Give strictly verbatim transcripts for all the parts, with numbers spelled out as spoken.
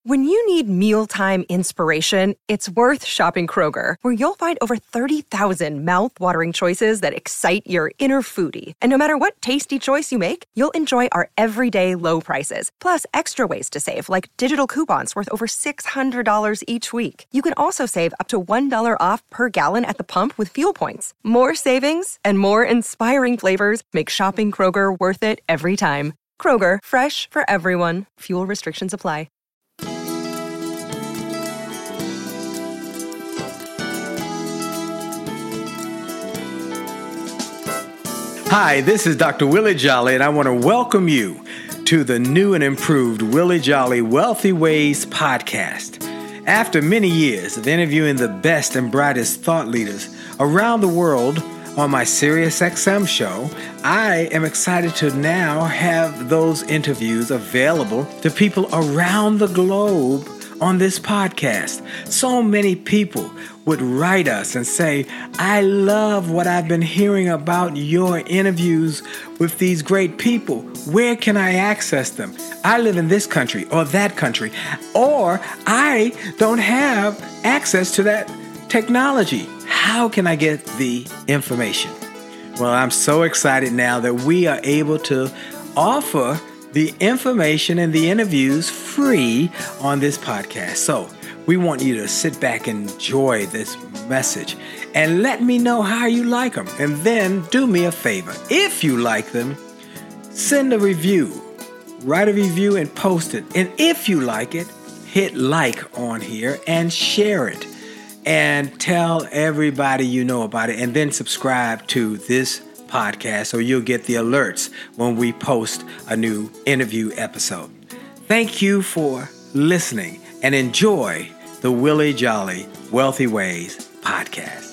When you need mealtime inspiration, it's worth shopping Kroger, where you'll find over thirty thousand mouth-watering choices that excite your inner foodie. And no matter what tasty choice you make, you'll enjoy our everyday low prices, plus extra ways to save, like digital coupons worth over six hundred dollars each week. You can also save up to one dollar off per gallon at the pump with fuel points. More savings and more inspiring flavors make shopping Kroger worth it every time. Kroger, fresh for everyone. Fuel restrictions apply. Hi, this is Doctor Willie Jolly, and I want to welcome you to the new and improved Willie Jolly Wealthy Ways podcast. After many years of interviewing the best and brightest thought leaders around the world on my SiriusXM show, I am excited to now have those interviews available to people around the globe on this podcast. So many people would write us and say, I love what I've been hearing about your interviews with these great people. Where can I access them? I live in this country or that country, or I don't have access to that technology. How can I get the information? Well, I'm so excited now that we are able to offer the information and the interviews free on this podcast. So we want you to sit back and enjoy this message and let me know how you like them. And then do me a favor. If you like them, send a review, write a review and post it. And if you like it, hit like on here and share it and tell everybody you know about it, and then subscribe to this podcast so you'll get the alerts when we post a new interview episode. Thank you for listening and enjoy the Willie Jolly Wealthy Ways podcast.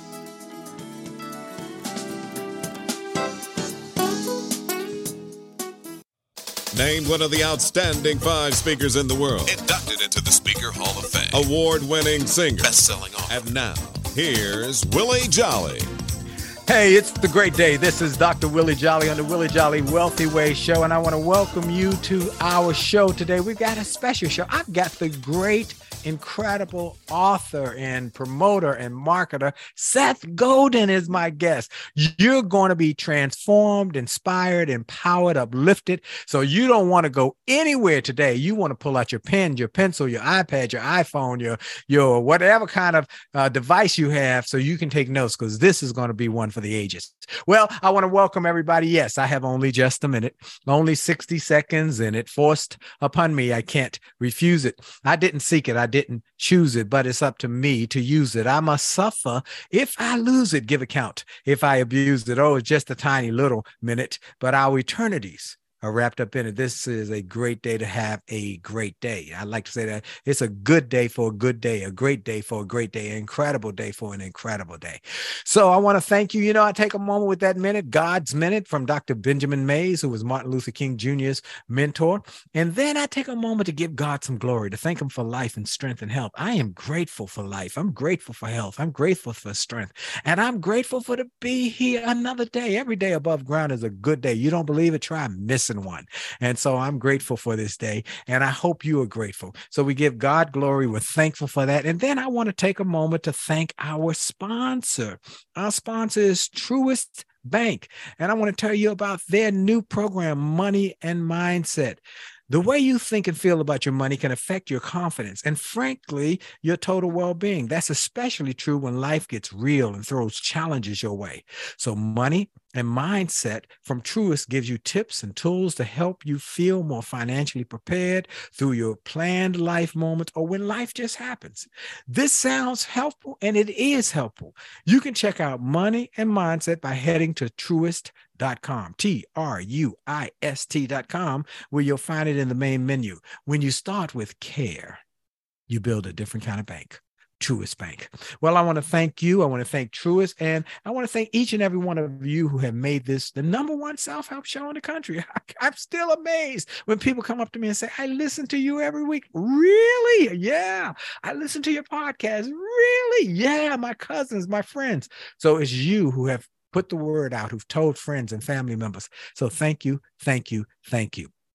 Named one of the outstanding five speakers in the world. Inducted into the Speaker Hall of Fame. Award-winning singer. Best-selling author. And now, here's Willie Jolly. Hey, it's the great day. This is Doctor Willie Jolly on the Willie Jolly Wealthy Ways show, and I want to welcome you to our show today. We've got a special show. I've got the great, incredible author and promoter and marketer, Seth Godin, is my guest. You're going to be transformed, inspired, empowered, uplifted. So you don't want to go anywhere today. You want to pull out your pen, your pencil, your iPad, your iPhone, your, your whatever kind of uh, device you have, so you can take notes, because this is going to be one for the ages. Well, I want to welcome everybody. Yes, I have only just a minute, only sixty seconds, and it forced upon me. I can't refuse it. I didn't seek it. I didn't choose it, but it's up to me to use it. I must suffer. If I lose it, give account. If I abuse it, oh, it's just a tiny little minute, but our eternities are wrapped up in it. This is a great day to have a great day. I like to say that it's a good day for a good day, a great day for a great day, an incredible day for an incredible day. So I want to thank you. You know, I take a moment with that minute, God's Minute from Doctor Benjamin Mays, who was Martin Luther King Junior's mentor. And then I take a moment to give God some glory, to thank him for life and strength and health. I am grateful for life. I'm grateful for health. I'm grateful for strength. And I'm grateful for to be here another day. Every day above ground is a good day. You don't believe it? Try missing one. And so I'm grateful for this day, and I hope you are grateful. So we give God glory. We're thankful for that. And then I want to take a moment to thank our sponsor. Our sponsor is Truist Bank, and I want to tell you about their new program, Money and Mindset. The way you think and feel about your money can affect your confidence and, frankly, your total well-being. That's especially true when life gets real and throws challenges your way. So Money and Mindset from Truist gives you tips and tools to help you feel more financially prepared through your planned life moments or when life just happens. This sounds helpful, and it is helpful. You can check out Money and Mindset by heading to Truist dot com, T R U I S T dot com, where you'll find it in the main menu. When you start with care, you build a different kind of bank. Truist Bank. Well, I want to thank you. I want to thank Truist, and I want to thank each and every one of you who have made this the number one self-help show in the country. I, I'm still amazed when people come up to me and say, I listen to you every week. Really? Yeah. I listen to your podcast. Really? Yeah. My cousins, my friends. So it's you who have put the word out, who've told friends and family members. So thank you, thank you, thank you.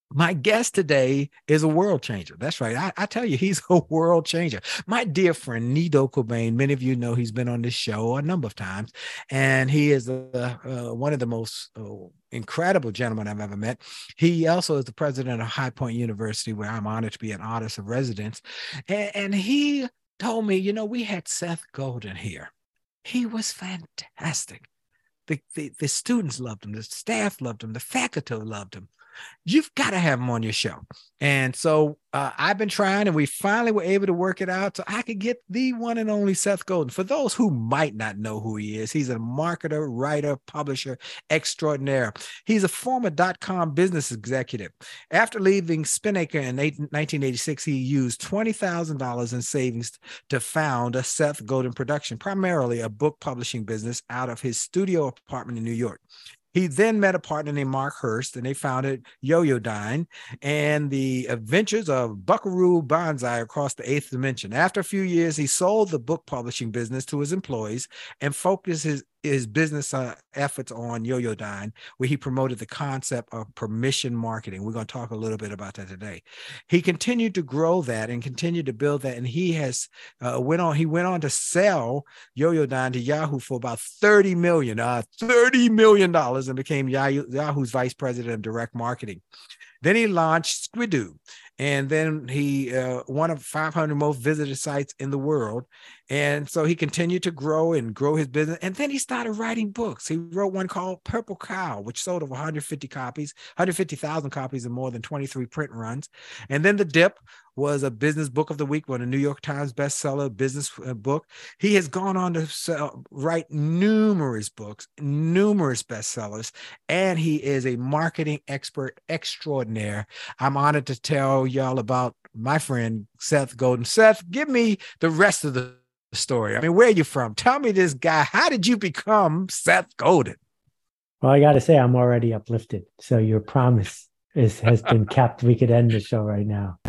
My guest today is a world changer. That's right. I, I tell you, he's a world changer. My dear friend, Nido Qubein, many of you know he's been on this show a number of times, and he is uh, uh, one of the most uh, incredible gentlemen I've ever met. He also is the president of High Point University, where I'm honored to be an artist of residence. And, and he told me, you know, we had Seth Godin here. He was fantastic. The, the, the students loved him. The staff loved him. The faculty loved him. You've got to have him on your show. And so uh, I've been trying, and we finally were able to work it out so I could get the one and only Seth Godin. For those who might not know who he is, he's a marketer, writer, publisher extraordinaire. He's a former dot-com business executive. After leaving Spinnaker in nineteen eighty-six, he used twenty thousand dollars in savings to found a Seth Godin production, primarily a book publishing business out of his studio apartment in New York. He then met a partner named Mark Hurst, and they founded Yoyodyne and the adventures of Buckaroo Banzai across the eighth dimension. After a few years, he sold the book publishing business to his employees and focused his, his business uh, efforts on Yoyodyne, where he promoted the concept of permission marketing. We're going to talk a little bit about that today. He continued to grow that and continued to build that, and he has uh, went on. He went on to sell Yoyodyne to Yahoo for about thirty million dollars, uh, thirty million dollars, and became Yahoo, Yahoo's vice president of direct marketing. Then he launched Squidoo, and then he uh, one of five hundred most visited sites in the world. And so he continued to grow and grow his business. And then he started writing books. He wrote one called Purple Cow, which sold over one hundred fifty copies, one hundred fifty thousand copies in more than twenty-three print runs. And then The Dip was a business book of the week, one a New York Times bestseller business book. He has gone on to sell, write numerous books, numerous bestsellers, and he is a marketing expert extraordinaire. I'm honored to tell y'all about my friend Seth Godin. Seth, give me the rest of the story. I mean, where are you from? Tell me this guy. How did you become Seth Godin? Well, I got to say, I'm already uplifted. So your promise is has been kept. We could end the show right now.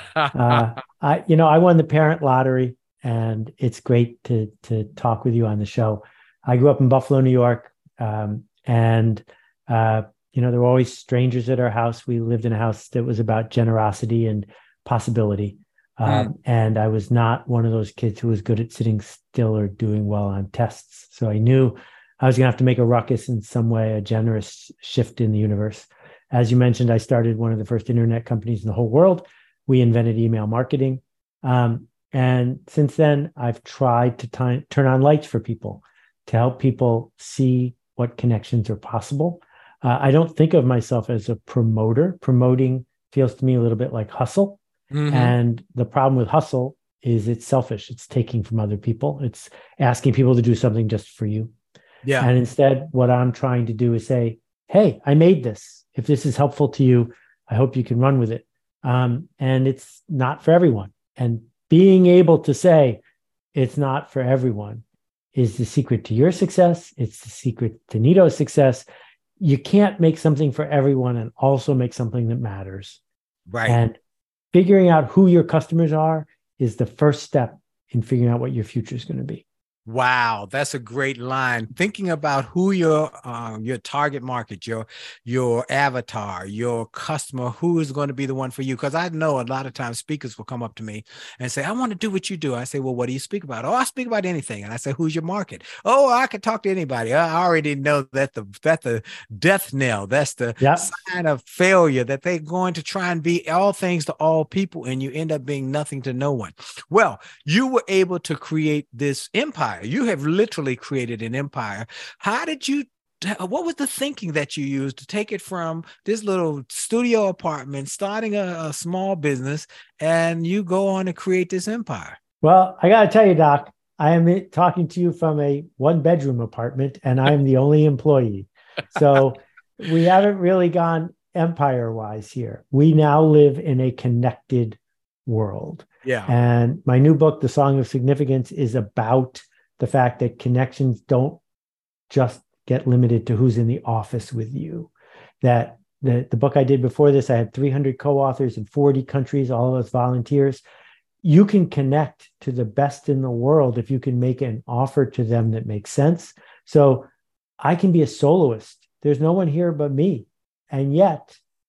Uh, I, you know, I won the parent lottery, and it's great to to talk with you on the show. I grew up in Buffalo, New York, um, and uh, you know, there were always strangers at our house. We lived in a house that was about generosity and possibility. Um, mm. And I was not one of those kids who was good at sitting still or doing well on tests. So I knew I was going to have to make a ruckus in some way, a generous shift in the universe. As you mentioned, I started one of the first internet companies in the whole world. We invented email marketing. Um, and since then, I've tried to t- turn on lights for people, to help people see what connections are possible. Uh, I don't think of myself as a promoter. Promoting feels to me a little bit like hustle. Mm-hmm. And the problem with hustle is it's selfish. It's taking from other people. It's asking people to do something just for you. Yeah. And instead, what I'm trying to do is say, hey, I made this. If this is helpful to you, I hope you can run with it. Um, and it's not for everyone. And being able to say it's not for everyone is the secret to your success. It's the secret to Nido's success. You can't make something for everyone and also make something that matters. Right. And figuring out who your customers are is the first step in figuring out what your future is going to be. Wow, that's a great line. Thinking about who your uh, your target market, your your avatar, your customer, who is going to be the one for you. Because I know a lot of times speakers will come up to me and say, I want to do what you do. I say, well, what do you speak about? Oh, I speak about anything. And I say, who's your market? Oh, I can talk to anybody. I already know that the that's the death knell. That's the yep. sign of failure, that they're going to try and be all things to all people, and you end up being nothing to no one. Well, you were able to create this empire. You have literally created an empire. How did you, what was the thinking that you used to take it from this little studio apartment, starting a, a small business, and you go on to create this empire? Well, I got to tell you, Doc, I am talking to you from a one bedroom apartment, and I'm the only employee. So we haven't really gone empire wise here. We now live in a connected world. Yeah. And my new book, The Song of Significance, is about the fact that connections don't just get limited to who's in the office with you. That the, the book I did before this, I had three hundred co-authors in forty countries, all of us volunteers. You can connect to the best in the world if you can make an offer to them that makes sense. So I can be a soloist. There's no one here but me. And yet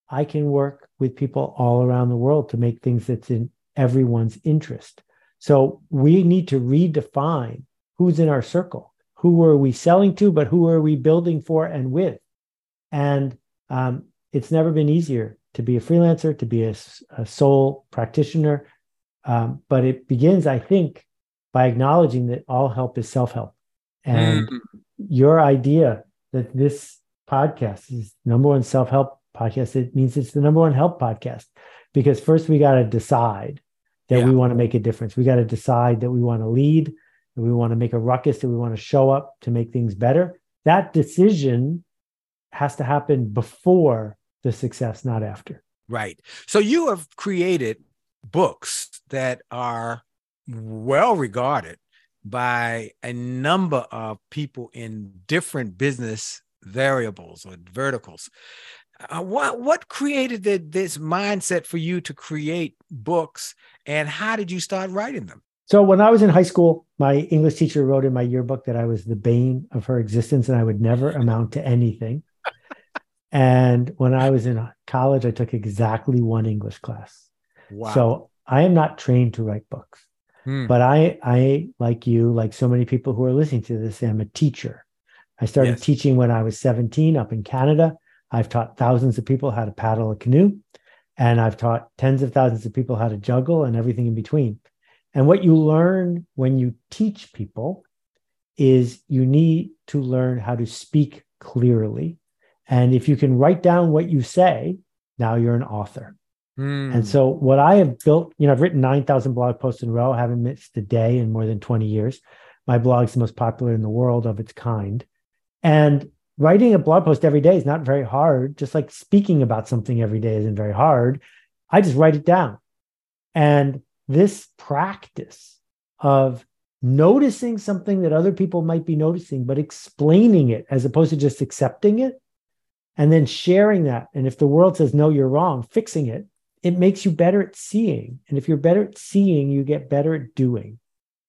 I can work with people all around the world to make things that's in everyone's interest. So we need to redefine who's in our circle. Who are we selling to, but who are we building for and with? And um, it's never been easier to be a freelancer, to be a, a sole practitioner. Um, but it begins, I think, by acknowledging that all help is self-help. And mm. your idea that this podcast is number one self-help podcast, it means it's the number one help podcast. Because first we got to decide that yeah. we want to make a difference. We got to decide that we want to lead, that we want to make a ruckus, that we want to show up to make things better. That decision has to happen before the success, not after. Right. So you have created books that are well regarded by a number of people in different business variables or verticals. Uh, what what created the, this mindset for you to create books, and how did you start writing them? So when I was in high school, my English teacher wrote in my yearbook that I was the bane of her existence and I would never amount to anything. And when I was in college, I took exactly one English class. Wow. So I am not trained to write books, hmm. but I, I, like you, like so many people who are listening to this, am a teacher. I started yes. teaching when I was seventeen up in Canada. I've taught thousands of people how to paddle a canoe, and I've taught tens of thousands of people how to juggle and everything in between. And what you learn when you teach people is you need to learn how to speak clearly. And if you can write down what you say, now you're an author. Mm. And so what I have built, you know, I've written nine thousand blog posts in a row. I haven't missed a day in more than twenty years. My blog is the most popular in the world of its kind. And writing a blog post every day is not very hard. Just like speaking about something every day isn't very hard. I just write it down. And this practice of noticing something that other people might be noticing, but explaining it as opposed to just accepting it and then sharing that. And if the world says, no, you're wrong, fixing it, it makes you better at seeing. And if you're better at seeing, you get better at doing.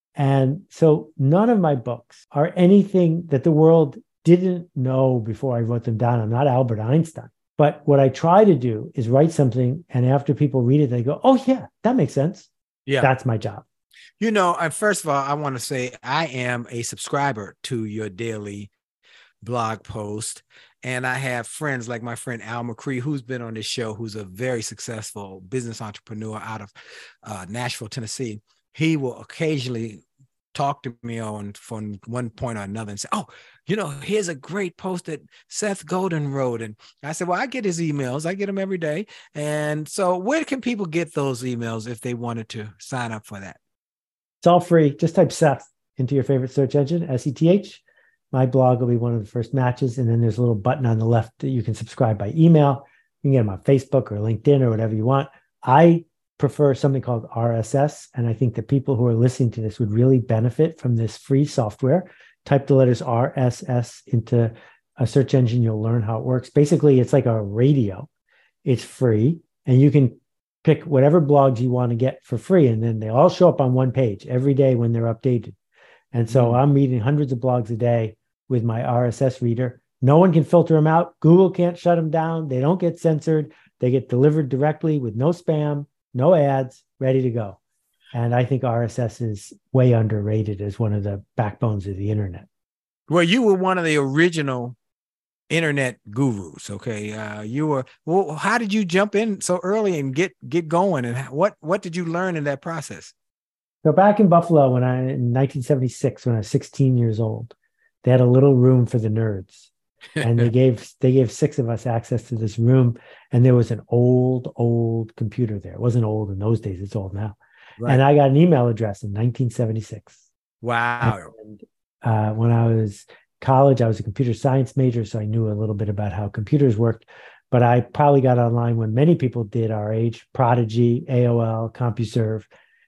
And so none of my books are anything that the world didn't know before I wrote them down. I'm not Albert Einstein. But what I try to do is write something, and after people read it, they go, oh, yeah, that makes sense. Yeah. That's my job. You know, uh, first of all, I want to say I am a subscriber to your daily blog post. And I have friends like my friend Al McCree, who's been on this show, who's a very successful business entrepreneur out of uh, Nashville, Tennessee. He will occasionally talk to me on from one point or another and say, oh, you know, here's a great post that Seth Godin wrote. And I said, well, I get his emails. I get them every day. And so where can people get those emails if they wanted to sign up for that? It's all free. Just type Seth into your favorite search engine, S E T H. My blog will be one of the first matches. And then there's a little button on the left that you can subscribe by email. You can get them on Facebook or LinkedIn or whatever you want. I prefer something called R S S. And I think that people who are listening to this would really benefit from this free software. Type the letters R S S into a search engine. You'll learn how it works. Basically, it's like a radio. It's free. And you can pick whatever blogs you want to get for free. And then they all show up on one page every day when they're updated. And so mm-hmm. I'm reading hundreds of blogs a day with my R S S reader. No one can filter them out. Google can't shut them down. They don't get censored. They get delivered directly with no spam, no ads, ready to go. And I think R S S is way underrated as one of the backbones of the internet. Well, you were one of the original internet gurus. Okay. Uh, you were, well, how did you jump in so early and get, get going? And what, what did you learn in that process? So back in Buffalo, when I, in nineteen seventy-six, when I was sixteen years old, they had a little room for the nerds. And they gave they gave six of us access to this room, and there was an old, old computer there. It wasn't old in those days; it's old now. Right. And I got an email address in nineteen seventy-six. Wow! And, uh, when I was college, I was a computer science major, so I knew a little bit about how computers worked. But I probably got online when many people did our age: Prodigy, A O L, CompuServe.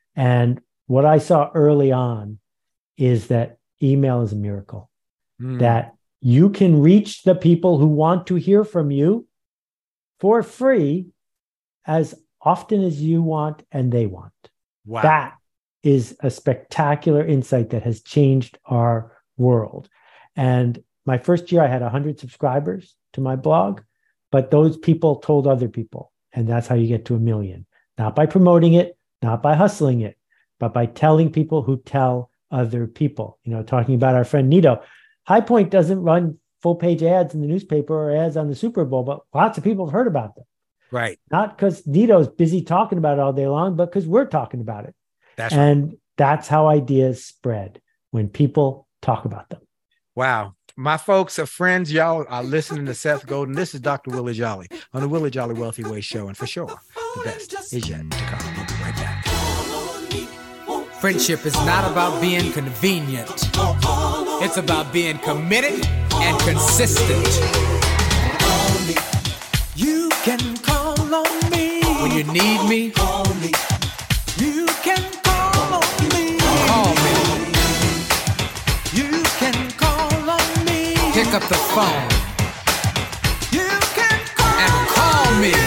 And what I saw early on is that email is a miracle. Mm. That you can reach the people who want to hear from you for free as often as you want and they want. Wow. That is a spectacular insight that has changed our world. And my first year, I had one hundred subscribers to my blog. but those people told other people. And that's how you get to a million. Not by promoting it, not by hustling it, but by telling people who tell other people. You know, talking about our friend Nito. High Point doesn't run full page ads in the newspaper or ads on the Super Bowl, but lots of people have heard about them. Right. Not because Nito's busy talking about it all day long, but because we're talking about it. That's and right. That's how ideas spread, when people talk about them. Wow. My folks are friends. Y'all are listening to Seth Godin. This is Doctor Willie Jolly on the Willie Jolly Wealthy Way Show. And for sure, the best is yet to come. We'll be right back. Friendship is not about being convenient. It's about being committed and consistent. You can call on me when you need me. Call me. You can call on me. Call me. You can call on me. Pick up the phone. You can call and call me.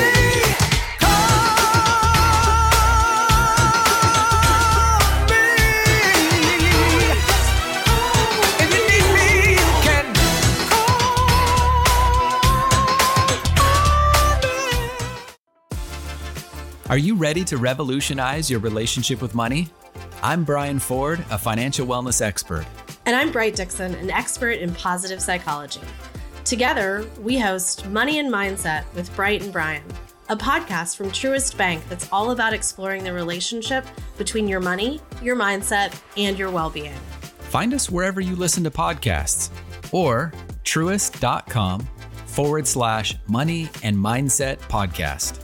Are you ready to revolutionize your relationship with money? I'm Brian Ford, a financial wellness expert. And I'm Bright Dixon, an expert in positive psychology. Together, we host Money and Mindset with Bright and Brian, a podcast from Truist Bank that's all about exploring the relationship between your money, your mindset, and your well-being. Find us wherever you listen to podcasts or truist.com forward slash money and mindset podcast.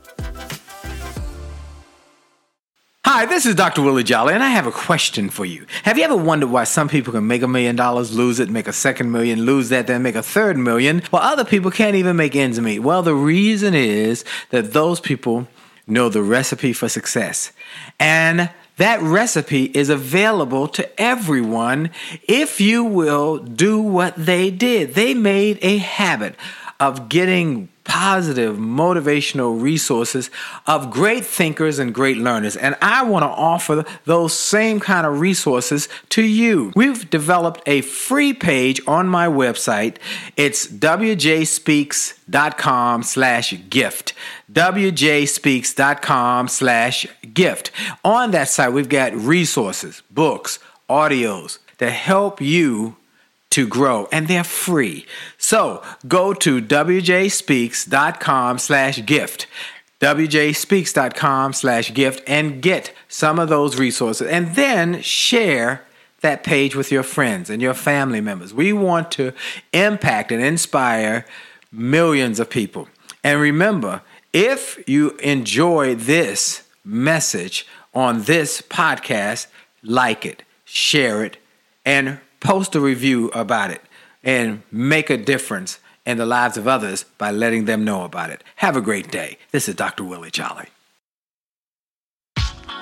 Hi, this is Doctor Willie Jolly, and I have a question for you. Have you ever wondered why some people can make a million dollars, lose it, make a second million, lose that, then make a third million, while other people can't even make ends meet? Well, the reason is that those people know the recipe for success. And that recipe is available to everyone if you will do what they did. They made a habit of getting positive, motivational resources of great thinkers and great learners. And I want to offer those same kind of resources to you. We've developed a free page on my website. It's wjspeaks.com slash gift. wjspeaks.com slash gift. On that site, we've got resources, books, audios that help you to grow, and they're free. So go to wjspeaks.com slash gift, wjspeaks.com slash gift, and get some of those resources, and then share that page with your friends and your family members. We want to impact and inspire millions of people. And remember, if you enjoy this message on this podcast, like it, share it, and post a review about it, and make a difference in the lives of others by letting them know about it. Have a great day. This is Doctor Willie Jolly. A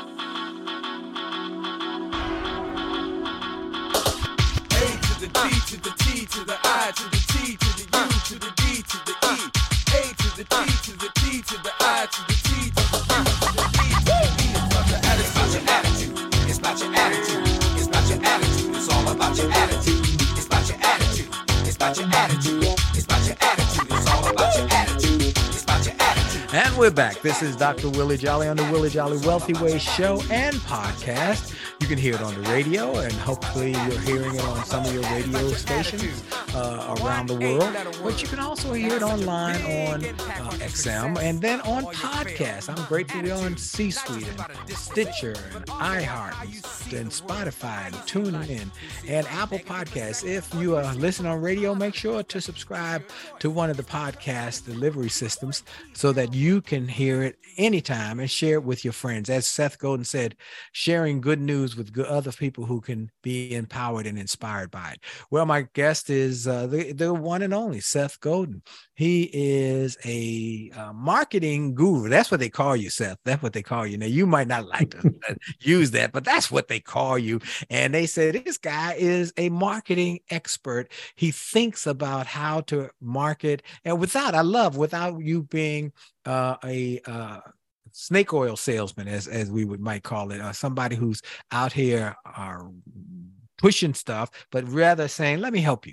to the D to the T to the I to the T to the U to the D to the E. A to the D to the T to the I to the T to the U to the D to the E. It's about your attitude. It's about your attitude. It's about your attitude. It's all about your attitude. It's about your attitude. It's about your attitude. It's about your attitude. It's all about your attitude. It's about your attitude. And we're back. This is Doctor Willie Jolly on the Willie Jolly Wealthy Way Show and podcast. You can hear it on the radio, and hopefully you're hearing it on some of your radio stations uh, around the world. But you can also hear it online on uh, X M and then on podcasts. I'm grateful we're on C-Suite and Stitcher and iHeart and Spotify and TuneIn and Apple Podcasts. If you are listening on radio, make sure to subscribe to one of the podcast delivery systems so that you can hear it anytime and share it with your friends. As Seth Godin said, sharing good news with good other people who can be empowered and inspired by it. Well, my guest is uh, the, the one and only Seth Godin. He is a uh, marketing guru. That's what they call you, Seth. That's what they call you. Now, you might not like to use that, but that's what they call you. And they said this guy is a marketing expert. He thinks about how to market, and without, I love, without you being uh, a uh, snake oil salesman, as as we would might call it, uh, somebody who's out here uh, pushing stuff, but rather saying, let me help you.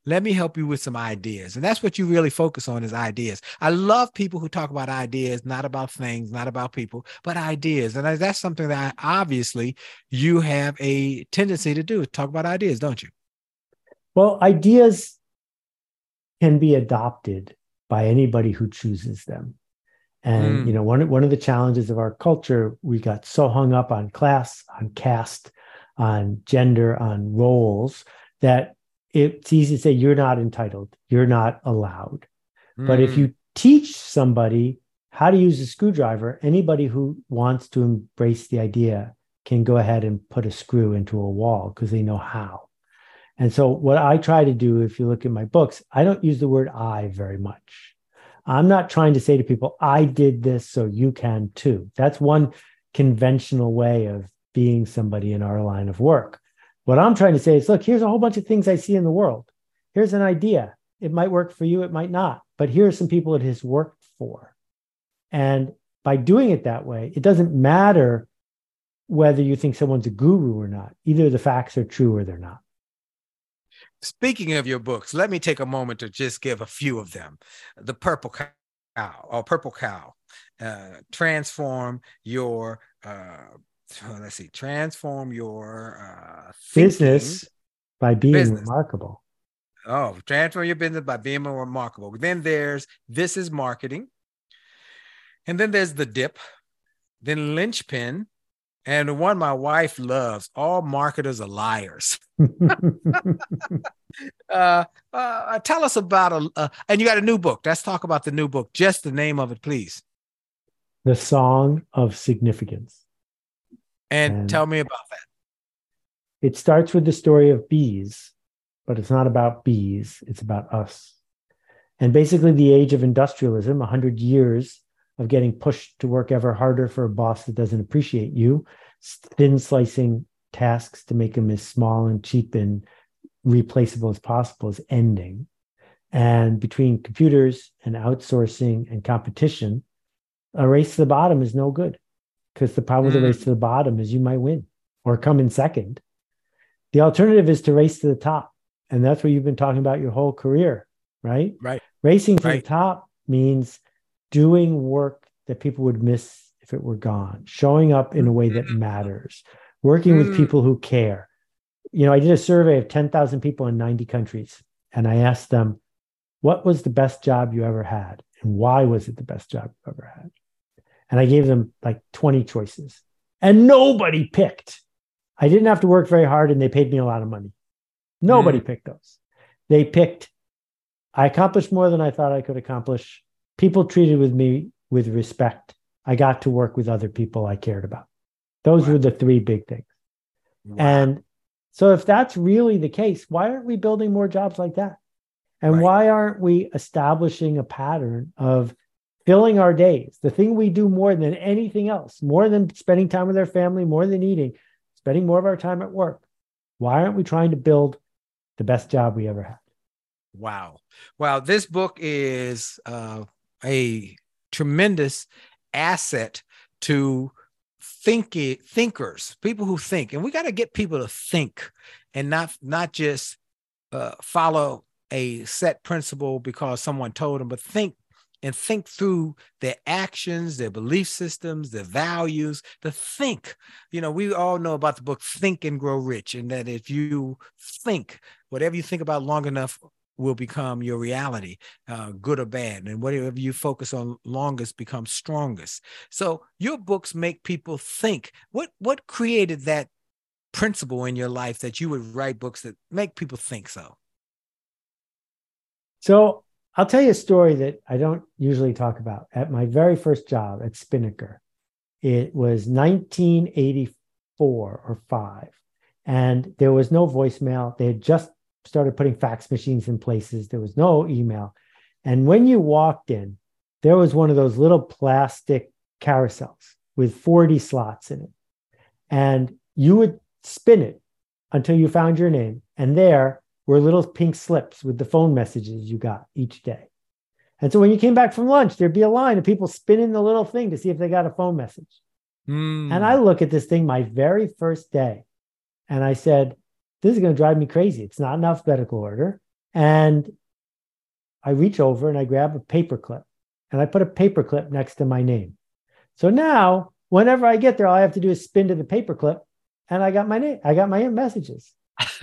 Let me help you with some ideas. And that's what you really focus on is ideas. I love people who talk about ideas, not about things, not about people, but ideas. And that's something that I, obviously you have a tendency to do, talk about ideas, don't you? Well, ideas can be adopted by anybody who chooses them. And, mm. you know, one, one of the challenges of our culture, we got so hung up on class, on caste, on gender, on roles, that it's easy to say, you're not entitled, you're not allowed. Mm. But if you teach somebody how to use a screwdriver, anybody who wants to embrace the idea can go ahead and put a screw into a wall because they know how. And so what I try to do, if you look at my books, I don't use the word I very much. I'm not trying to say to people, I did this, so you can too. That's one conventional way of being somebody in our line of work. What I'm trying to say is, look, here's a whole bunch of things I see in the world. Here's an idea. It might work for you, it might not. But here are some people it has worked for. And by doing it that way, it doesn't matter whether you think someone's a guru or not. Either the facts are true or they're not. Speaking of your books, let me take a moment to just give a few of them. The Purple Cow, or Purple Cow, uh, transform your, uh, let's see, transform your uh, business by being business. remarkable. Oh, transform your business by being more remarkable. Then there's This Is Marketing. And then there's The Dip. Then Linchpin. And the one my wife loves, All Marketers Are Liars. uh, uh, tell us about, a, uh, and you got a new book. Let's talk about the new book. Just the name of it, please. The Song of Significance. And, and tell me about that. It starts with the story of bees, but it's not about bees. It's about us. And basically the age of industrialism, one hundred years of getting pushed to work ever harder for a boss that doesn't appreciate you, thin slicing tasks to make them as small and cheap and replaceable as possible is ending. And between computers and outsourcing and competition, a race to the bottom is no good, because the problem mm. with the race to the bottom is you might win or come in second. The alternative is to race to the top. And that's what you've been talking about your whole career, right? Right. Racing to right. the top means doing work that people would miss if it were gone, showing up in a way that matters, working with people who care. You know, I did a survey of ten thousand people in ninety countries, and I asked them, what was the best job you ever had? And why was it the best job you ever had? And I gave them like twenty choices, and nobody picked. I didn't have to work very hard, and they paid me a lot of money. Nobody mm. picked those. They picked, I accomplished more than I thought I could accomplish. People treated with me with respect. I got to work with other people I cared about. Those wow. were the three big things. Wow. And so if that's really the case, why aren't we building more jobs like that? And right. why aren't we establishing a pattern of filling our days? The thing we do more than anything else, more than spending time with our family, more than eating, spending more of our time at work. Why aren't we trying to build the best job we ever had? Wow. Wow. This book is uh, a tremendous asset to thinky, thinkers, people who think. And we got to get people to think and not, not just uh, follow a set principle because someone told them, but think and think through their actions, their belief systems, their values, to think. You know, we all know about the book Think and Grow Rich, and that if you think, whatever you think about long enough will become your reality, uh, good or bad. And whatever you focus on longest becomes strongest. So your books make people think. What, what created that principle in your life that you would write books that make people think so? So I'll tell you a story that I don't usually talk about. At my very first job at Spinnaker, it was nineteen eighty-four or five, and there was no voicemail. They had just started putting fax machines in places. There was no email. And when you walked in, there was one of those little plastic carousels with forty slots in it. And you would spin it until you found your name. And there were little pink slips with the phone messages you got each day. And so when you came back from lunch, there'd be a line of people spinning the little thing to see if they got a phone message. Mm. And I look at this thing my very first day, and I said, this is going to drive me crazy. It's not in alphabetical order. And I reach over and I grab a paper clip and I put a paper clip next to my name. So now whenever I get there, all I have to do is spin to the paper clip and I got my name. I got my messages.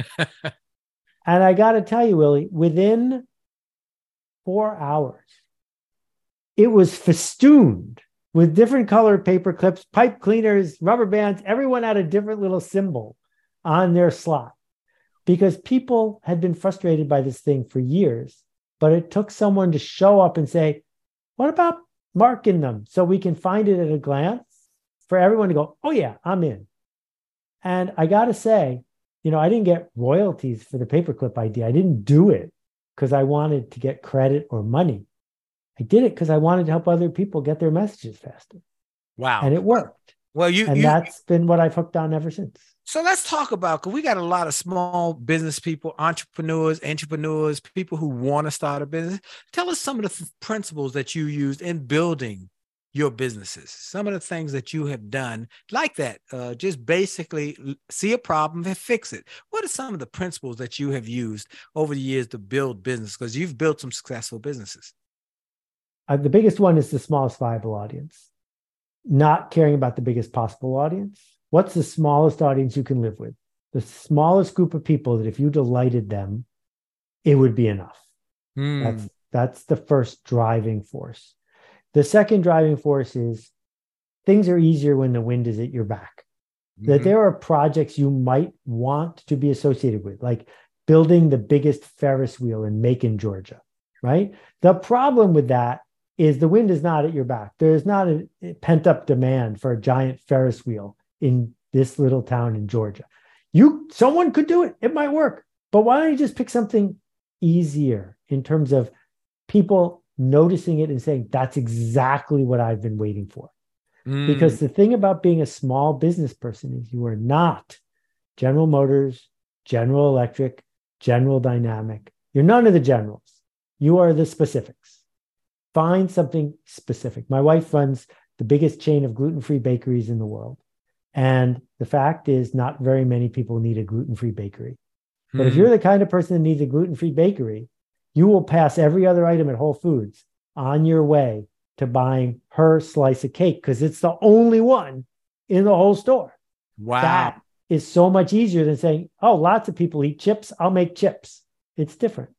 And I got to tell you, Willie, within four hours, it was festooned with different colored paper clips, pipe cleaners, rubber bands. Everyone had a different little symbol on their slot because people had been frustrated by this thing for years. But it took someone to show up and say, what about marking them so we can find it at a glance for everyone to go, oh, yeah, I'm in. And I got to say, you know, I didn't get royalties for the paperclip idea. I didn't do it because I wanted to get credit or money. I did it because I wanted to help other people get their messages faster. Wow. And it worked. Well, you, and you, that's been what I've hooked on ever since. So let's talk about, because we got a lot of small business people, entrepreneurs, entrepreneurs, people who want to start a business. Tell us some of the th- principles that you used in building your businesses, some of the things that you have done like that, uh, just basically see a problem and fix it. What are some of the principles that you have used over the years to build business? Because you've built some successful businesses. Uh, the biggest one is the smallest viable audience, not caring about the biggest possible audience. What's the smallest audience you can live with? The smallest group of people that if you delighted them, it would be enough. Mm. That's, that's the first driving force. The second driving force is things are easier when the wind is at your back. Mm-hmm. That there are projects you might want to be associated with, like building the biggest Ferris wheel in Macon, Georgia, right? The problem with that is the wind is not at your back. There's not a pent-up demand for a giant Ferris wheel in this little town in Georgia. You, someone could do it. It might work. But why don't you just pick something easier in terms of people noticing it and saying, that's exactly what I've been waiting for. Mm. Because the thing about being a small business person is you are not General Motors, General Electric, General Dynamic. You're none of the generals. You are the specifics. Find something specific. My wife runs the biggest chain of gluten-free bakeries in the world. And the fact is not very many people need a gluten-free bakery. But mm. if you're the kind of person that needs a gluten-free bakery, you will pass every other item at Whole Foods on your way to buying her slice of cake because it's the only one in the whole store. Wow. That is so much easier than saying, oh, lots of people eat chips. I'll make chips. It's different.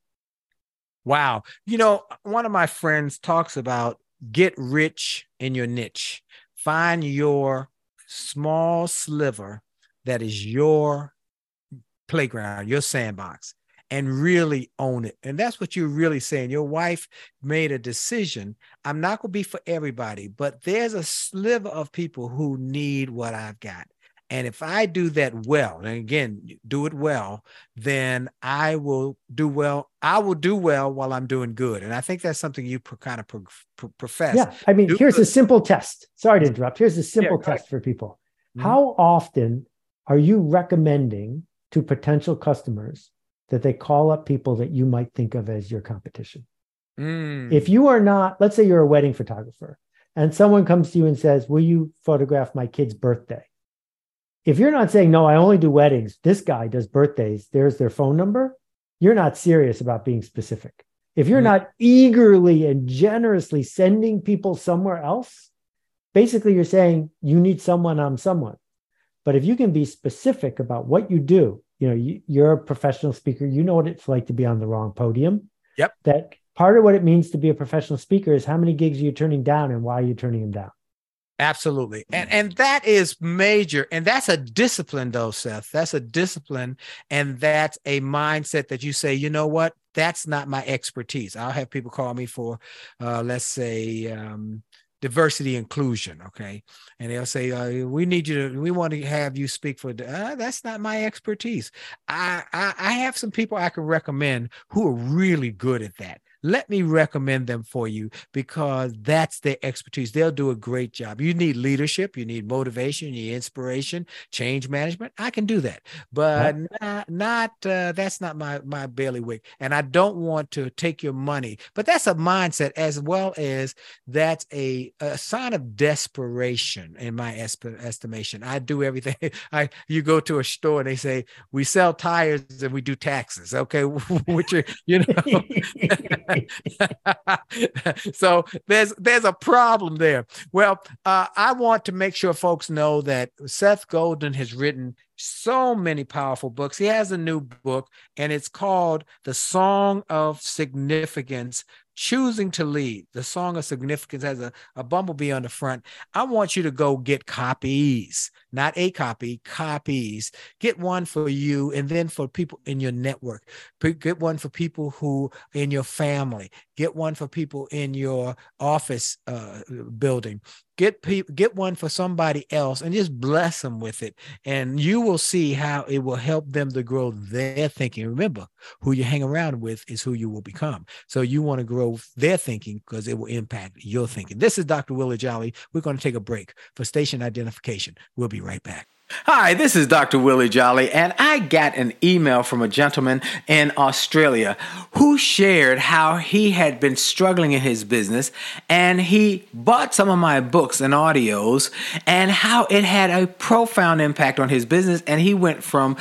Wow. You know, one of my friends talks about get rich in your niche. Find your small sliver that is your playground, your sandbox, and really own it. And that's what you're really saying. Your wife made a decision. I'm not going to be for everybody, but there's a sliver of people who need what I've got. And if I do that well, and again, do it well, then I will do well. I will do well while I'm doing good. And I think that's something you pro- kind of pro- pro- profess. Yeah. I mean, do here's good. a simple test. Sorry to interrupt. Here's a simple yeah, test for people. Mm-hmm. How often are you recommending to potential customers that they call up people that you might think of as your competition? Mm. If you are not, let's say you're a wedding photographer and someone comes to you and says, will you photograph my kid's birthday? If you're not saying, no, I only do weddings, this guy does birthdays, there's their phone number, you're not serious about being specific. If you're mm. not eagerly and generously sending people somewhere else, basically you're saying you need someone, I'm someone. But if you can be specific about what you do, you know, you, you're a professional speaker, you know what it's like to be on the wrong podium. Yep. That part of what it means to be a professional speaker is how many gigs are you turning down and why are you turning them down? Absolutely. And and that is major. And that's a discipline though, Seth. That's a discipline. And that's a mindset that you say, you know what? That's not my expertise. I'll have people call me for, uh, let's say, um, diversity inclusion. Okay. And they'll say, uh, we need you to, we want to have you speak for, uh, that's not my expertise. I, I, I have some people I can recommend who are really good at that. let me recommend them for you because that's their expertise. They'll do a great job. You need leadership, you need motivation, you need inspiration, change management. I can do that, but Yep. not, not uh, that's not my, my bailiwick. And I don't want to take your money, but that's a mindset as well as that's a, a sign of desperation in my esp- estimation. I do everything. I you go to a store and they say we sell tires and we do taxes. Okay, which are, you know, so there's there's a problem there. Well, uh, I want to make sure folks know that Seth Godin has written so many powerful books. He has a new book, and it's called The Song of Significance, Choosing to Lead. The Song of Significance has a, a bumblebee on the front. I want you to go get copies, not a copy, copies. Get one for you, and then for people in your network. Get one for people who in your family. Get one for people in your office uh, building. Get people, get one for somebody else, and just bless them with it. And you will see how it will help them to grow their thinking. Remember, who you hang around with is who you will become. So you want to grow their thinking because it will impact your thinking. This is Doctor Willie Jolly. We're going to take a break for station identification. We'll be right back. Hi, this is Doctor Willie Jolly, and I got an email from a gentleman in Australia who shared how he had been struggling in his business, and he bought some of my books and audios, and how it had a profound impact on his business, and he went from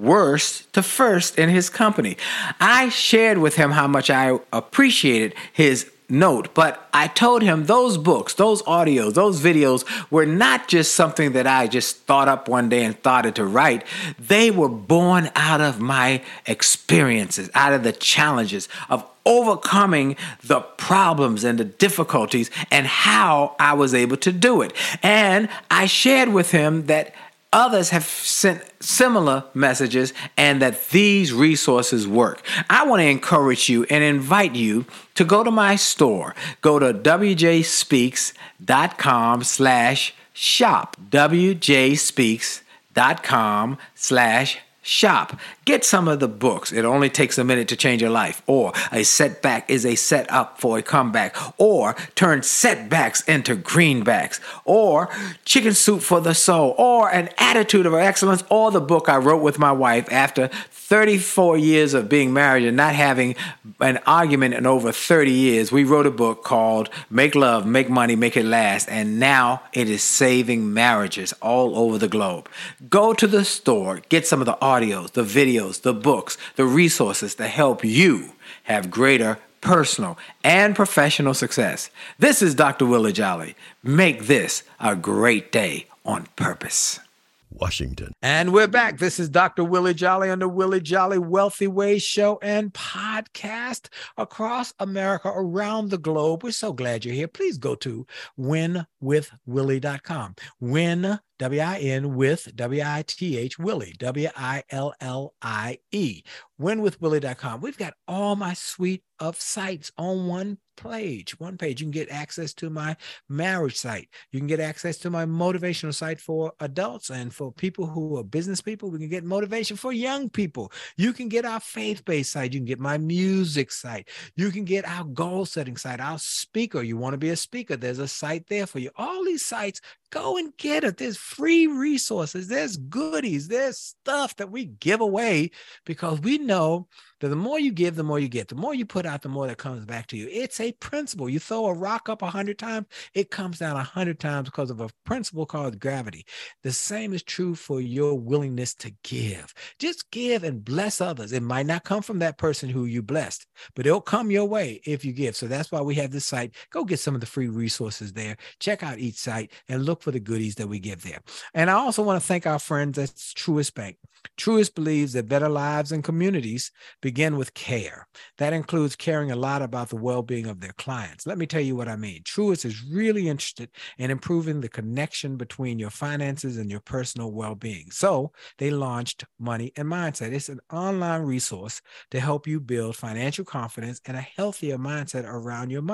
worst to first in his company. I shared with him how much I appreciated his note, but I told him those books, those audios, those videos were not just something that I just thought up one day and started to write. They were born out of my experiences, out of the challenges of overcoming the problems and the difficulties and how I was able to do it. And I shared with him that others have sent similar messages and that these resources work. I want to encourage you and invite you to go to my store. Go to w j speaks dot com slash shop. w j speaks dot com slash shop. Get some of the books. It only takes a minute to change your life. Or a setback is a setup for a comeback. Or turn setbacks into greenbacks. Or chicken soup for the soul. Or an attitude of excellence. Or the book I wrote with my wife after thirty-four years of being married and not having an argument in over thirty years. We wrote a book called Make Love, Make Money, Make It Last. And now it is saving marriages all over the globe. Go to the store. Get some of the audios, the videos, the books, the resources to help you have greater personal and professional success. This is Doctor Willie Jolly. Make this a great day on purpose. Washington. And we're back. This is Doctor Willie Jolly on the Willie Jolly Wealthy Ways show and podcast across America, around the globe. We're so glad you're here. Please go to win with willie dot com. Win, W I N, with, W I T H, Willie, W I L L I E. win with willie dot com. We've got all my suite of sites on one page. One page. You can get access to my marriage site. You can get access to my motivational site for adults and for people who are business people. We can get motivation for young people. You can get our faith-based site. You can get my music site. You can get our goal-setting site, our speaker. You want to be a speaker. There's a site there for you. All these sites, go and get it. There's free resources. There's goodies. There's stuff that we give away because we know that the more you give, the more you get. The more you put out, the more that comes back to you. It's a principle. You throw a rock up a hundred times, it comes down a hundred times because of a principle called gravity. The same is true for your willingness to give. Just give and bless others. It might not come from that person who you blessed, but it'll come your way if you give. So that's why we have this site. Go get some of the free resources there. Check out each site and look for the goodies that we give there. And I also want to thank our friends at Truist Bank. Truist believes that better lives and communities begin with care. That includes caring a lot about the well-being of their clients. Let me tell you what I mean. Truist is really interested in improving the connection between your finances and your personal well-being. So they launched Money and Mindset. It's an online resource to help you build financial confidence and a healthier mindset around your money.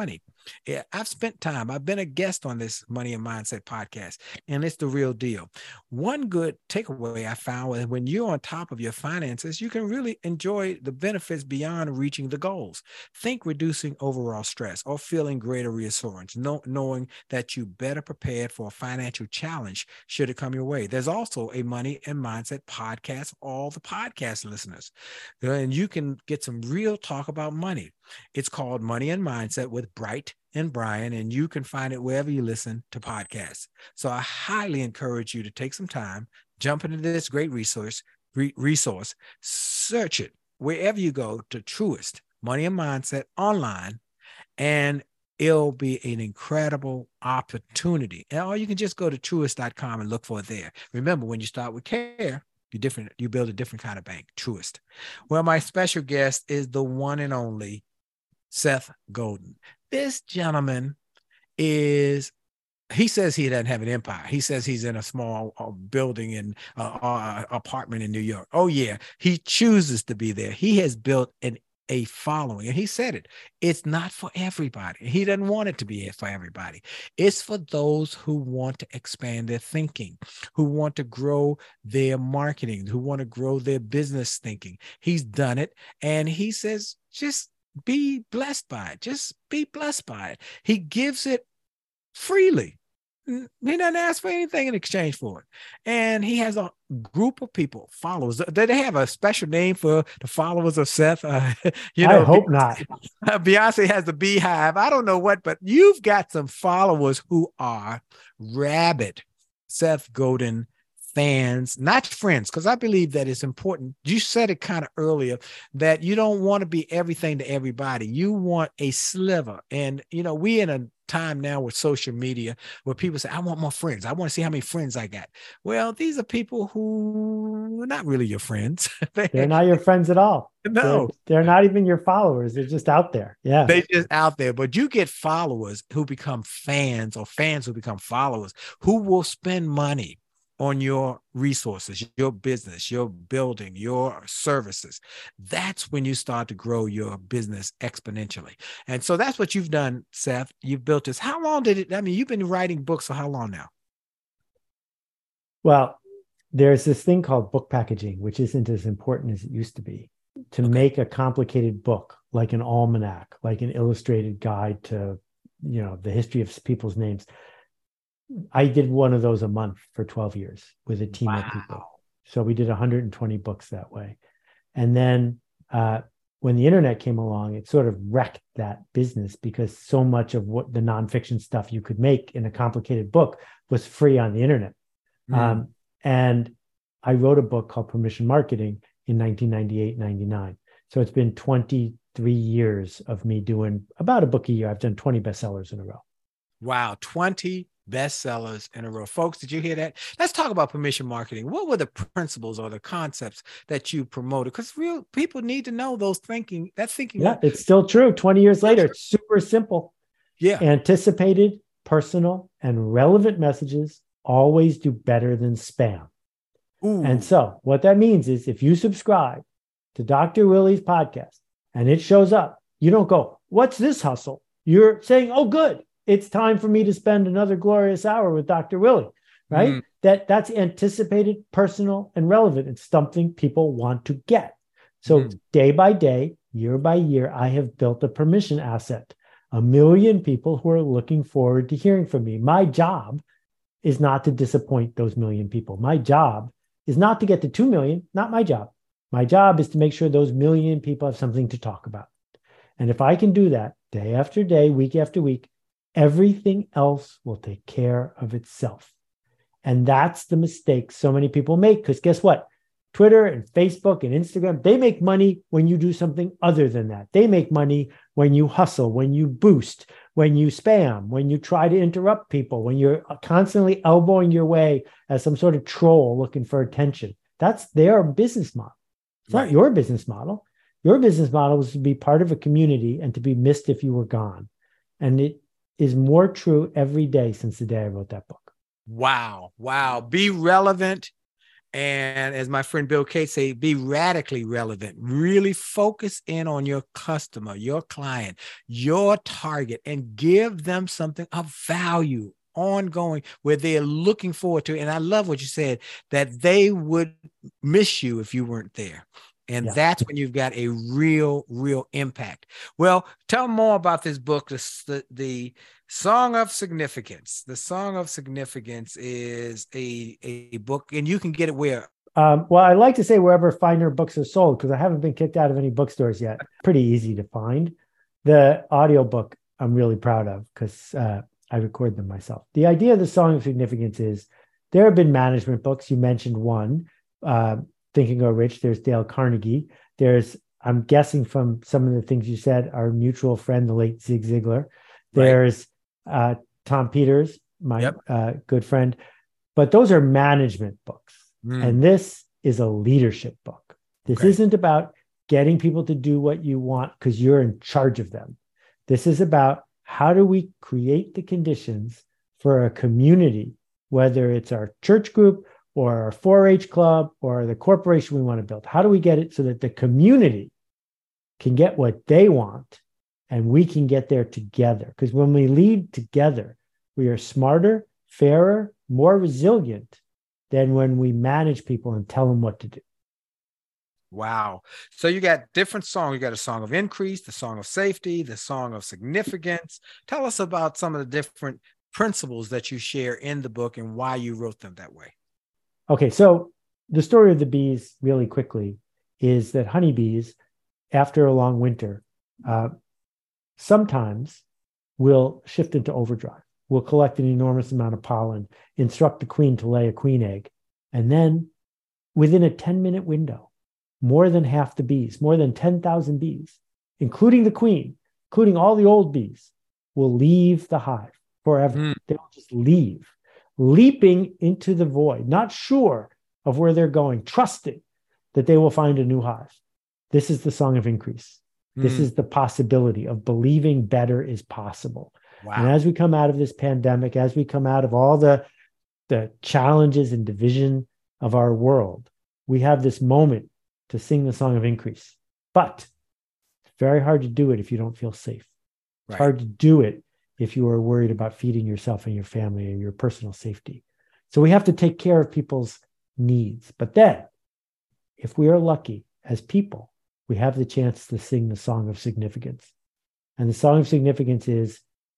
Yeah, I've spent time. I've been a guest on this Money and Mindset podcast, and it's the real deal. One good takeaway I found was when you're on top of your finances, you can really enjoy the benefits beyond reaching the goals. Think reducing overall stress or feeling greater reassurance, know, knowing that you better prepared for a financial challenge should it come your way. There's also a Money and Mindset podcast for all the podcast listeners, and you can get some real talk about money. It's called Money and Mindset with Bright and Brian, and you can find it wherever you listen to podcasts. So I highly encourage you to take some time, jump into this great resource, re- resource, search it wherever you go to Truist Money and Mindset online, and it'll be an incredible opportunity. And or you can just go to truist dot com and look for it there. Remember, when you start with care, you different, you build a different kind of bank, Truist. Well, my special guest is the one and only Seth Godin. This gentleman is, he says he doesn't have an empire. He says he's in a small uh, building in uh, uh, apartment in New York. Oh yeah, he chooses to be there. He has built an a following, and he said it. It's not for everybody. He doesn't want it to be for everybody. It's for those who want to expand their thinking, who want to grow their marketing, who want to grow their business thinking. He's done it, and he says, just be blessed by it. Just be blessed by it. He gives it freely. He doesn't ask for anything in exchange for it. And he has a group of people, followers. Do they have a special name for the followers of Seth? Uh, you know, I hope not. Beyonce has the Beehive. I don't know what, but you've got some followers who are rabid Seth Godin fans, not friends, because I believe that it's important. You said it kind of earlier that you don't want to be everything to everybody. You want a sliver. And, you know, we in a time now with social media where people say, I want more friends. I want to see how many friends I got. Well, these are people who are not really your friends. They're not your friends at all. No, they're, they're not even your followers. They're just out there. Yeah. They're just out there. But you get followers who become fans, or fans who become followers, who will spend money on your resources, your business, your building, your services. That's when you start to grow your business exponentially. And so that's what you've done, Seth. You've built this. How long did it, I mean, you've been writing books for how long now? Well, there's this thing called book packaging, which isn't as important as it used to be. To okay. make a complicated book, like an almanac, like an illustrated guide to, you know, the history of people's names. I did one of those a month for twelve years with a team wow. of people. So we did one hundred twenty books that way. And then uh, when the internet came along, it sort of wrecked that business, because so much of what the nonfiction stuff you could make in a complicated book was free on the internet. Mm. Um, and I wrote a book called Permission Marketing in nineteen ninety-eight, ninety-nine. So it's been twenty-three years of me doing about a book a year. I've done twenty bestsellers in a row. Wow, twenty bestsellers in a row. Folks, did you hear that? Let's talk about Permission Marketing. What were the principles or the concepts that you promoted? Because real people need to know those thinking, that thinking. Yeah, it's still true. twenty years later, it's super simple. Yeah. Anticipated, personal, and relevant messages always do better than spam. Ooh. And so what that means is if you subscribe to Doctor Willie's podcast and it shows up, you don't go, what's this hustle? You're saying, oh, good. It's time for me to spend another glorious hour with Doctor Willie, right? Mm. That that's anticipated, personal, and relevant. It's something people want to get. So mm. day by day, year by year, I have built a permission asset, a million people who are looking forward to hearing from me. My job is not to disappoint those million people. My job is not to get to two million, not my job. My job is to make sure those million people have something to talk about. And if I can do that day after day, week after week, everything else will take care of itself. And that's the mistake so many people make, because guess what? Twitter and Facebook and Instagram, they make money when you do something other than that. They make money when you hustle, when you boost, when you spam, when you try to interrupt people, when you're constantly elbowing your way as some sort of troll looking for attention. That's their business model. It's right. Not your business model. Your business model is to be part of a community and to be missed if you were gone. And it is more true every day since the day I wrote that book. Wow. Wow. Be relevant And as my friend Bill Cates say, be radically relevant. Really focus in on your customer, your client, your target, and give them something of value, ongoing, where they're looking forward to it. And I love what you said, that they would miss you if you weren't there. And yeah. that's when you've got a real, real impact. Well, tell more about this book, the, the Song of Significance. The Song of Significance is a, a book, and you can get it where? Um, well, I like to say wherever finer books are sold, because I haven't been kicked out of any bookstores yet. Pretty easy to find. The audiobook I'm really proud of, because uh, I record them myself. The idea of the Song of Significance is there have been management books. You mentioned one, uh, Think and Grow Rich. There's Dale Carnegie. There's, I'm guessing from some of the things you said, our mutual friend, the late Zig Ziglar. There's right. uh, Tom Peters, my yep. uh, good friend. But those are management books. Mm. And this is a leadership book. This okay. isn't about getting people to do what you want because you're in charge of them. This is about how do we create the conditions for a community, whether it's our church group or our four H club or the corporation we want to build. How do we get it so that the community can get what they want and we can get there together? Because when we lead together, we are smarter, fairer, more resilient than when we manage people and tell them what to do. Wow. So you got different songs. You got a song of increase, the song of safety, the song of significance. Tell us about some of the different principles that you share in the book and why you wrote them that way. Okay, so the story of the bees, really quickly, is that honeybees, after a long winter, uh, sometimes will shift into overdrive. Will collect an enormous amount of pollen, instruct the queen to lay a queen egg, and then within a ten-minute window, more than half the bees, more than ten thousand bees, including the queen, including all the old bees, will leave the hive forever. Mm. They will just leave, leaping into the void, not sure of where they're going, trusting that they will find a new hive. This is the Song of Increase. Mm. This is the possibility of believing better is possible. Wow. And as we come out of this pandemic, as we come out of all the, the challenges and division of our world, we have this moment to sing the Song of Increase. But it's very hard to do it if you don't feel safe. It's right. hard to do it if you are worried about feeding yourself and your family and your personal safety. So we have to take care of people's needs. But then, if we are lucky as people, we have the chance to sing the Song of Significance. And the Song of Significance is,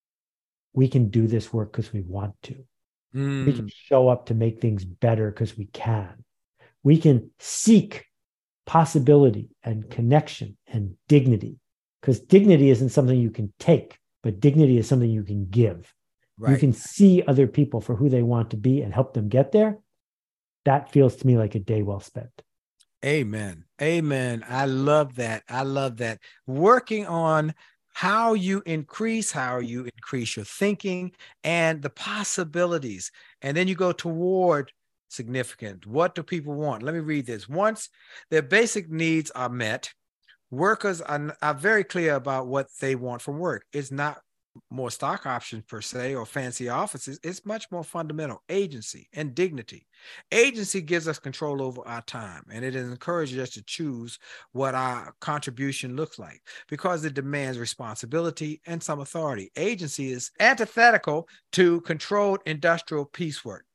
we can do this work because we want to. Mm. We can show up to make things better because we can. We can seek possibility and connection and dignity, because dignity isn't something you can take, but dignity is something you can give. Right. You can see other people for who they want to be and help them get there. That feels to me like a day well spent. Amen. Amen. I love that. I love that. Working on how you increase, how you increase your thinking and the possibilities. And then you go toward significant. What do people want? Let me read this. Once their basic needs are met, workers are, are very clear about what they want from work. It's not more stock options per se or fancy offices. It's much more fundamental: agency and dignity. Agency gives us control over our time, and it encourages us to choose what our contribution looks like because it demands responsibility and some authority. Agency is antithetical to controlled industrial piecework.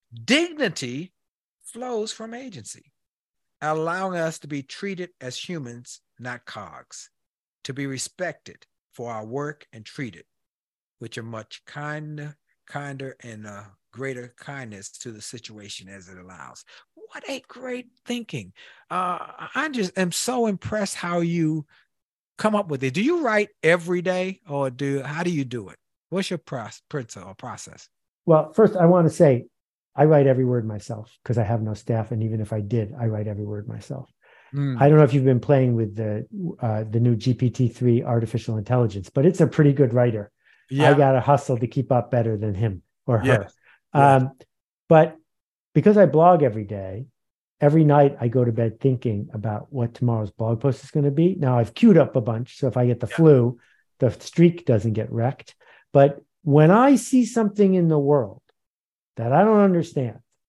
Dignity flows from agency, allowing us to be treated as humans, not cogs, to be respected for our work and treated with a much kinder, kinder and uh, greater kindness to the situation as it allows. What a great thinking. Uh, I just am so impressed how you come up with it. Do you write every day, or do how do you do it? What's your process or process? Well, first I want to say I write every word myself because I have no staff. And even if I did, I write every word myself. Mm. I don't know if you've been playing with the uh, the new G P T three artificial intelligence, but it's a pretty good writer. Yeah. I got to hustle to keep up better than him or her. Yes. Yeah. Um, but because I blog every day, every night I go to bed thinking about what tomorrow's blog post is going to be. Now I've queued up a bunch, so if I get the yeah. flu, the streak doesn't get wrecked. But when I see something in the world that I don't understand, like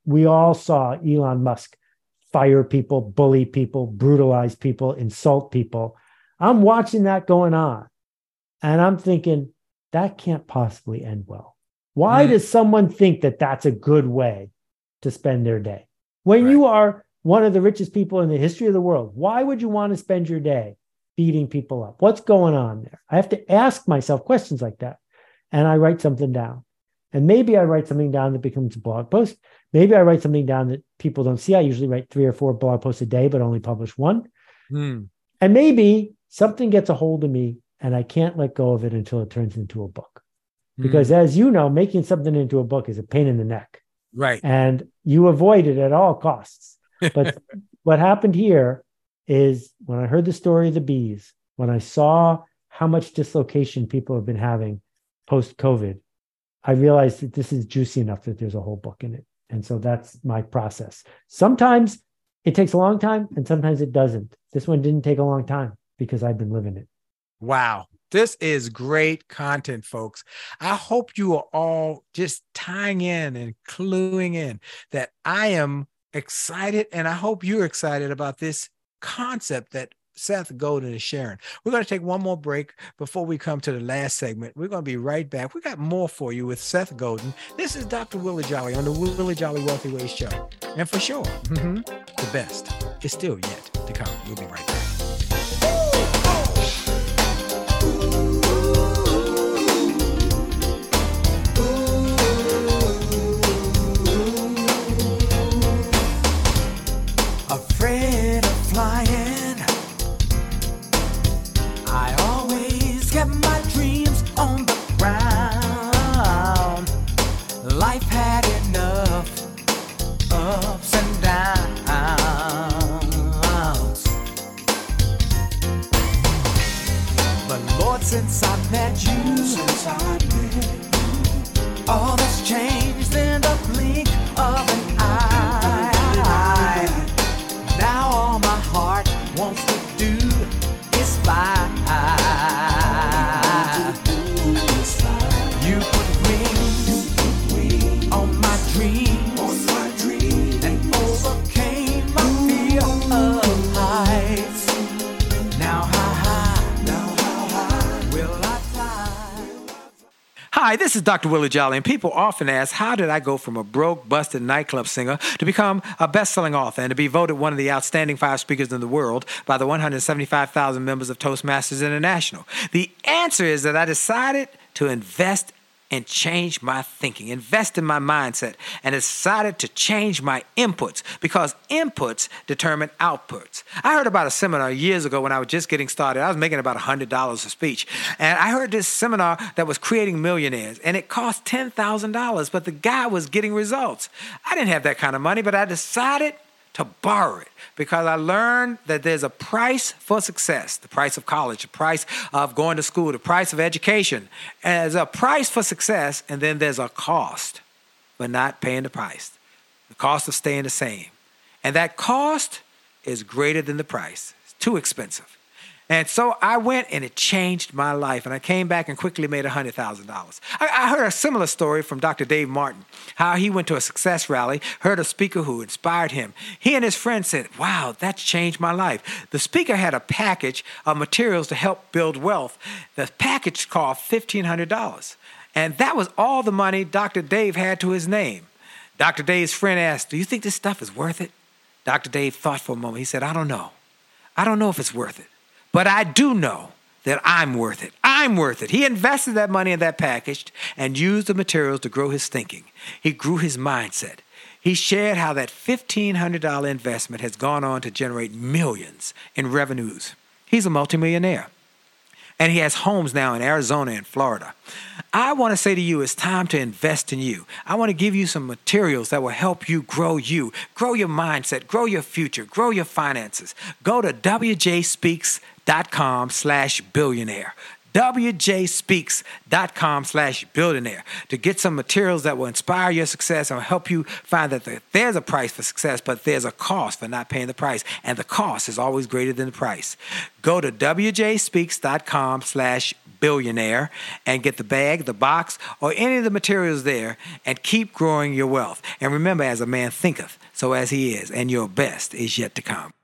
we all saw Elon Musk fire people, bully people, brutalize people, insult people. I'm watching that going on. And I'm thinking, that can't possibly end well. Why mm. does someone think that that's a good way to spend their day? When right. you are one of the richest people in the history of the world, why would you want to spend your day beating people up? What's going on there? I have to ask myself questions like that. And I write something down. And maybe I write something down that becomes a blog post. Maybe I write something down that people don't see. I usually write three or four blog posts a day, but only publish one. Mm. And maybe something gets a hold of me and I can't let go of it until it turns into a book. Mm. Because as you know, making something into a book is a pain in the neck. Right. And you avoid it at all costs. But what happened here is when I heard the story of the bees, when I saw how much dislocation people have been having post-COVID, I realized that this is juicy enough that there's a whole book in it. And so that's my process. Sometimes it takes a long time and sometimes it doesn't. This one didn't take a long time because I've been living it. Wow. This is great content, folks. I hope you are all just tying in and cluing in that I am excited, and I hope you're excited about this concept that Seth Godin is sharing. We're going to take one more break before we come to the last segment. We're going to be right back. We got more for you with Seth Godin. This is Doctor Willie Jolly on the Willie Jolly Wealthy Ways Show. And for sure, mm-hmm, the best is still yet to come. We'll be right back. Afraid of flying, I always kept my dreams on the ground. Life had enough ups and downs, but Lord, since I met you, since I met you, all that's changed in the blink of an eye. Now all my heart wants to do is fly. You put wings on my dreams and overcame my fear of heights. Now how high, now how high will I fly? Hi, this is Doctor Willie Jolly, and people often ask, how did I go from a broke, busted nightclub singer to become a best-selling author and to be voted one of the outstanding five speakers in the world by the one hundred seventy-five thousand members of Toastmasters International? The answer is that I decided to invest and change my thinking, invest in my mindset, and decided to change my inputs because inputs determine outputs. I heard about a seminar years ago when I was just getting started. I was making about one hundred dollars a speech. And I heard this seminar that was creating millionaires, and it cost ten thousand dollars, but the guy was getting results. I didn't have that kind of money, but I decided to borrow it because I learned that there's a price for success, the price of college, the price of going to school, the price of education. And there's a price for success, and then there's a cost for not paying the price, the cost of staying the same. And that cost is greater than the price. It's too expensive. And so I went and it changed my life. And I came back and quickly made one hundred thousand dollars. I, I heard a similar story from Doctor Dave Martin, how he went to a success rally, heard a speaker who inspired him. He and his friend said, wow, that's changed my life. The speaker had a package of materials to help build wealth. The package cost fifteen hundred dollars. And that was all the money Doctor Dave had to his name. Doctor Dave's friend asked, do you think this stuff is worth it? Doctor Dave thought for a moment. He said, I don't know. I don't know if it's worth it. But I do know that I'm worth it. I'm worth it. He invested that money in that package and used the materials to grow his thinking. He grew his mindset. He shared how that fifteen hundred dollars investment has gone on to generate millions in revenues. He's a multimillionaire. And he has homes now in Arizona and Florida. I want to say to you, it's time to invest in you. I want to give you some materials that will help you grow you, grow your mindset, grow your future, grow your finances. Go to W J speaks dot com slash billionaire. w j speaks dot com slash billionaire to get some materials that will inspire your success and will help you find that there's a price for success, but there's a cost for not paying the price. And the cost is always greater than the price. Go to w j speaks dot com slash billionaire and get the bag, the box, or any of the materials there and keep growing your wealth. And remember, as a man thinketh, so as he is, and your best is yet to come.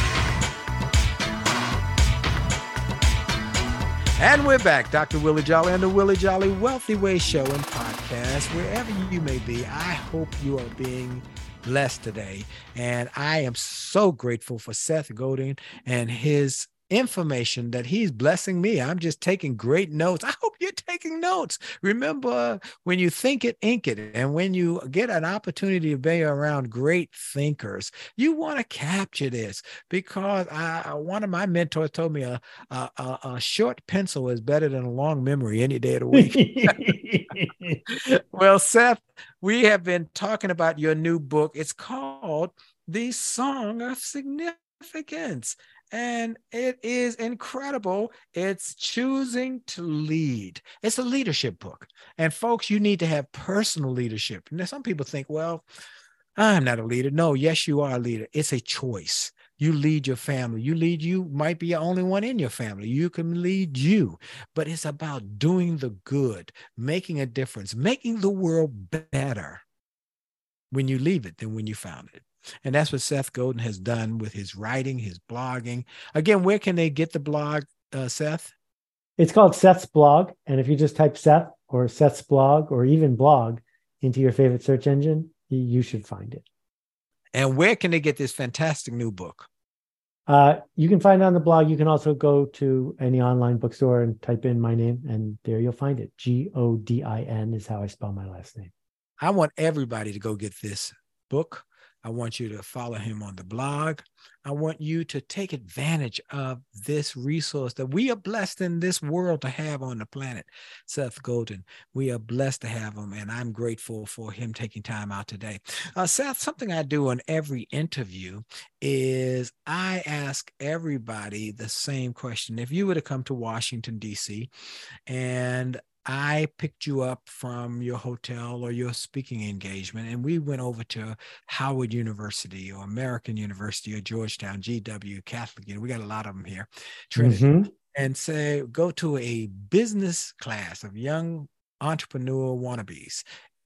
And we're back, Doctor Willie Jolly on the Willie Jolly Wealthy Way Show and Podcast. Wherever you may be, I hope you are being blessed today. And I am so grateful for Seth Godin and his information that he's blessing me. I'm just taking great notes. I hope you're taking notes. Remember, when you think it, ink it. And when you get an opportunity to be around great thinkers, you want to capture this, because I, one of my mentors told me a, a, a, a short pencil is better than a long memory any day of the week. Well, Seth, we have been talking about your new book. It's called The Song of Significance. And it is incredible. It's choosing to lead. It's a leadership book. And folks, you need to have personal leadership. Now, some people think, well, I'm not a leader. No, yes, you are a leader. It's a choice. You lead your family. You lead, you might be the only one in your family. You can lead you. But it's about doing the good, making a difference, making the world better when you leave it than when you found it. And that's what Seth Godin has done with his writing, his blogging. Again, where can they get the blog, uh, Seth? It's called Seth's Blog. And if you just type Seth or Seth's Blog or even blog into your favorite search engine, you should find it. And where can they get this fantastic new book? Uh, you can find it on the blog. You can also go to any online bookstore and type in my name, and there you'll find it. G O D I N is how I spell my last name. I want everybody to go get this book. I want you to follow him on the blog. I want you to take advantage of this resource that we are blessed in this world to have on the planet. Seth Godin, we are blessed to have him, and I'm grateful for him taking time out today. Uh, Seth, something I do on every interview is I ask everybody the same question. If you were to come to Washington, D C, and I picked you up from your hotel or your speaking engagement, and we went over to Howard University or American University or Georgetown, G W, Catholic, you know, we got a lot of them here, Trinity, mm-hmm. and say, go to a business class of young entrepreneur wannabes,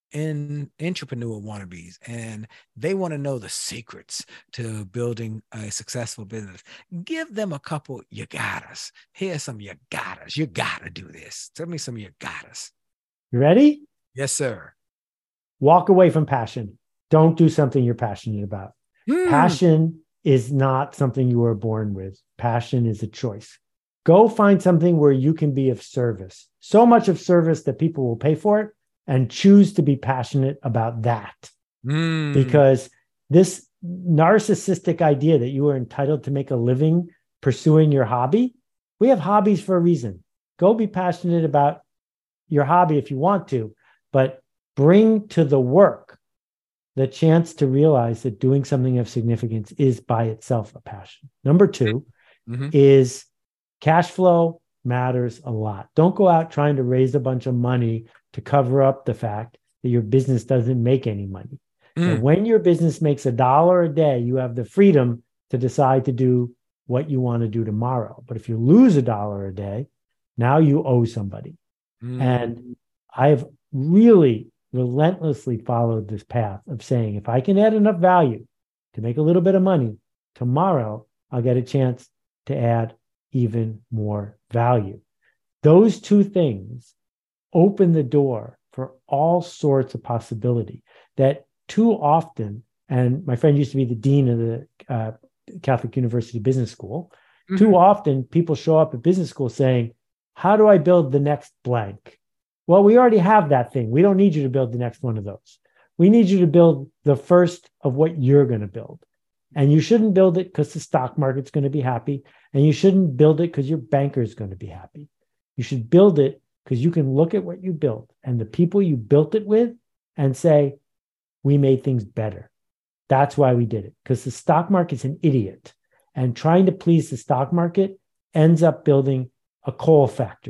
in entrepreneur wannabes, and they want to know the secrets to building a successful business. Give them a couple you gotas. Here's some you gotas. You gotta do this. Tell me some you gotas. You ready? Yes, sir. Walk away from passion. Don't do something you're passionate about. Hmm. Passion is not something you were born with. Passion is a choice. Go find something where you can be of service. So much of service that people will pay for it, and choose to be passionate about that. Mm. Because this narcissistic idea that you are entitled to make a living pursuing your hobby, we have hobbies for a reason. Go be passionate about your hobby if you want to, but bring to the work the chance to realize that doing something of significance is by itself a passion. Number two mm-hmm. is cash flow matters a lot. Don't go out trying to raise a bunch of money to cover up the fact that your business doesn't make any money. Mm. And when your business makes a dollar a day, you have the freedom to decide to do what you want to do tomorrow. But if you lose a dollar a day, now you owe somebody. Mm. And I've really relentlessly followed this path of saying, if I can add enough value to make a little bit of money, tomorrow I'll get a chance to add even more value. Those two things open the door for all sorts of possibility that too often, and my friend used to be the dean of the uh, Catholic University Business School, mm-hmm. too often people show up at business school saying, how do I build the next blank? Well, we already have that thing. We don't need you to build the next one of those. We need you to build the first of what you're going to build. And you shouldn't build it because the stock market's going to be happy. And you shouldn't build it because your banker is going to be happy. You should build it because you can look at what you built and the people you built it with and say, we made things better. That's why we did it. Because the stock market's an idiot. And trying to please the stock market ends up building a coal factory.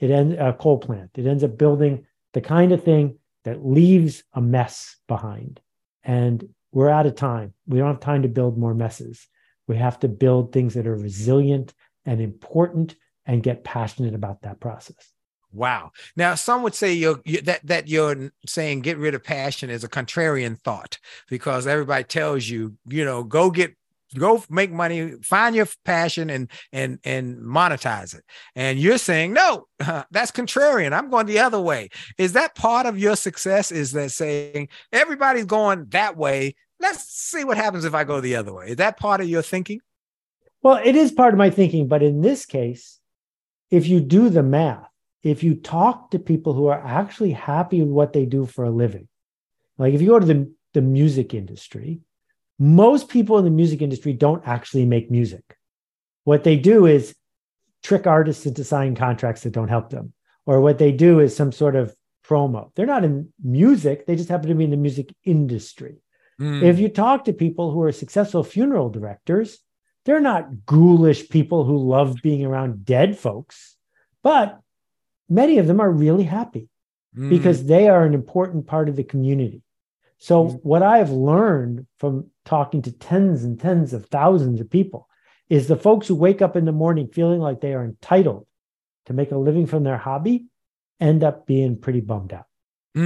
it ends a coal plant. It ends up building the kind of thing that leaves a mess behind. And we're out of time. We don't have time to build more messes. We have to build things that are resilient and important and get passionate about that process. Wow. Now, some would say you're, you, that, that you're saying get rid of passion is a contrarian thought, because everybody tells you, you know, go get, go make money, find your passion and, and, and monetize it. And you're saying, no, uh, that's contrarian. I'm going the other way. Is that part of your success? Is that saying everybody's going that way? Let's see what happens if I go the other way. Is that part of your thinking? Well, it is part of my thinking, but in this case, if you do the math, if you talk to people who are actually happy with what they do for a living, like if you go to the, the music industry, most people in the music industry don't actually make music. What they do is trick artists into signing contracts that don't help them. Or what they do is some sort of promo. They're not in music. They just happen to be in the music industry. Mm. If you talk to people who are successful funeral directors, they're not ghoulish people who love being around dead folks, but many of them are really happy mm. because they are an important part of the community. So mm. what I have learned from talking to tens and tens of thousands of people is the folks who wake up in the morning feeling like they are entitled to make a living from their hobby end up being pretty bummed out.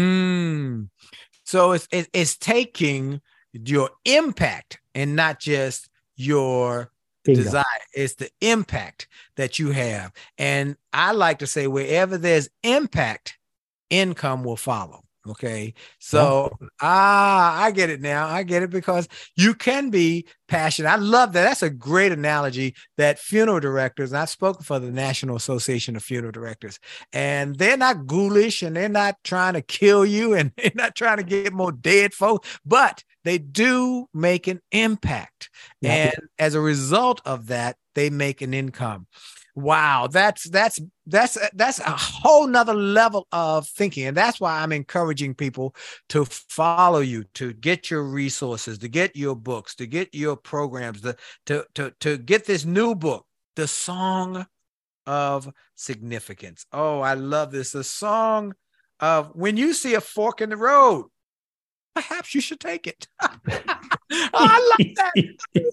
Mm. So it's, it's taking your impact and not just your Bingo. Desire. It's the impact that you have. And I like to say wherever there's impact, income will follow. Okay. So yeah. ah, I get it now. I get it, because you can be passionate. I love that. That's a great analogy that funeral directors, and I've spoken for the National Association of Funeral Directors, and they're not ghoulish and they're not trying to kill you and they're not trying to get more dead folks, but they do make an impact. Yeah. And as a result of that, they make an income. Wow, that's that's that's that's a whole nother level of thinking. And that's why I'm encouraging people to follow you, to get your resources, to get your books, to get your programs, to to to, to get this new book, The Song of Significance. Oh, I love this. The song of when you see a fork in the road, perhaps you should take it. Oh, I love that.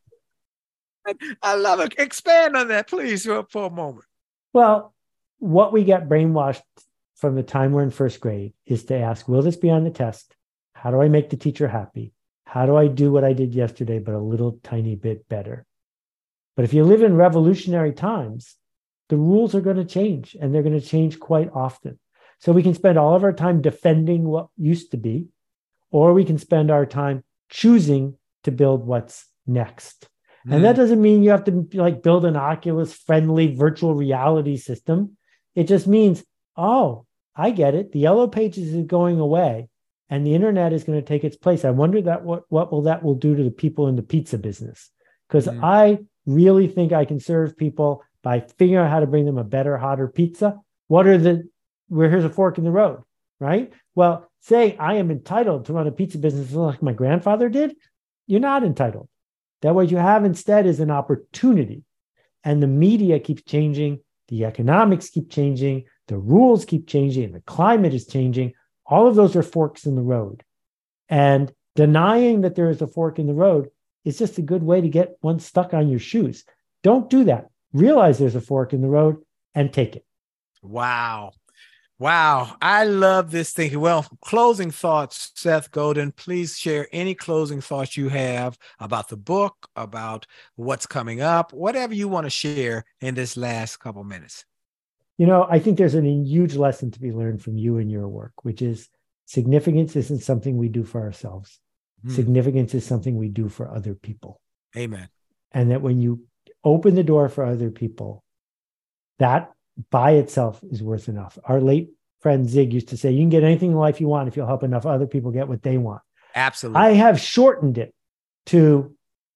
I love it. Expand on that, please, for, for a moment. Well, what we get brainwashed from the time we're in first grade is to ask, will this be on the test? How do I make the teacher happy? How do I do what I did yesterday, but a little tiny bit better? But if you live in revolutionary times, the rules are going to change, and they're going to change quite often. So we can spend all of our time defending what used to be, or we can spend our time choosing to build what's next. And that doesn't mean you have to like build an Oculus friendly virtual reality system. It just means, oh, I get it. The Yellow Pages is going away and the internet is going to take its place. I wonder that what, what will that will do to the people in the pizza business? Because mm. I really think I can serve people by figuring out how to bring them a better, hotter pizza. What are the, where here's a fork in the road, right? Well, say I am entitled to run a pizza business like my grandfather did. You're not entitled. That what you have instead is an opportunity. And the media keeps changing. The economics keep changing. The rules keep changing. And the climate is changing. All of those are forks in the road. And denying that there is a fork in the road is just a good way to get one stuck on your shoes. Don't do that. Realize there's a fork in the road and take it. Wow. Wow. I love this thinking. Well, closing thoughts, Seth Godin, please share any closing thoughts you have about the book, about what's coming up, whatever you want to share in this last couple minutes. You know, I think there's a huge lesson to be learned from you and your work, which is significance isn't something we do for ourselves. Hmm. Significance is something we do for other people. Amen. And that when you open the door for other people, that by itself is worth enough. Our late friend Zig used to say, you can get anything in life you want if you'll help enough other people get what they want. Absolutely. I have shortened it to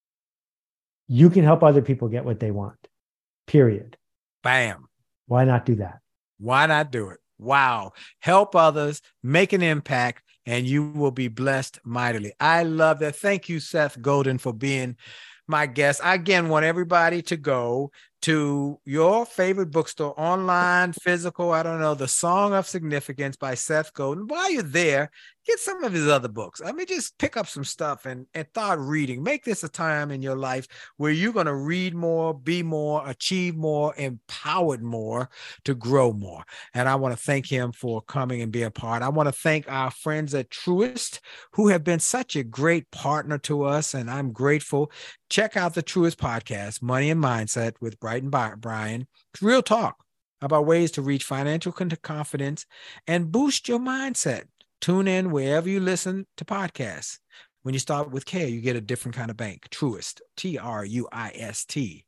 you can help other people get what they want, period. Bam. Why not do that? Why not do it? Wow. Help others, make an impact, and you will be blessed mightily. I love that. Thank you, Seth Godin, for being my guest. I again want everybody to go to your favorite bookstore, online, physical, I don't know, The Song of Significance by Seth Godin. While you're there, get some of his other books. I mean, just pick up some stuff and, and start reading. Make this a time in your life where you're going to read more, be more, achieve more, empowered more to grow more. And I want to thank him for coming and being a part. I want to thank our friends at Truist who have been such a great partner to us, and I'm grateful. Check out the Truist podcast, Money and Mindset with Bright and Brian. It's real talk about ways to reach financial confidence and boost your mindset. Tune in wherever you listen to podcasts. When you start with K, you get a different kind of bank. Truist, T R U I S T,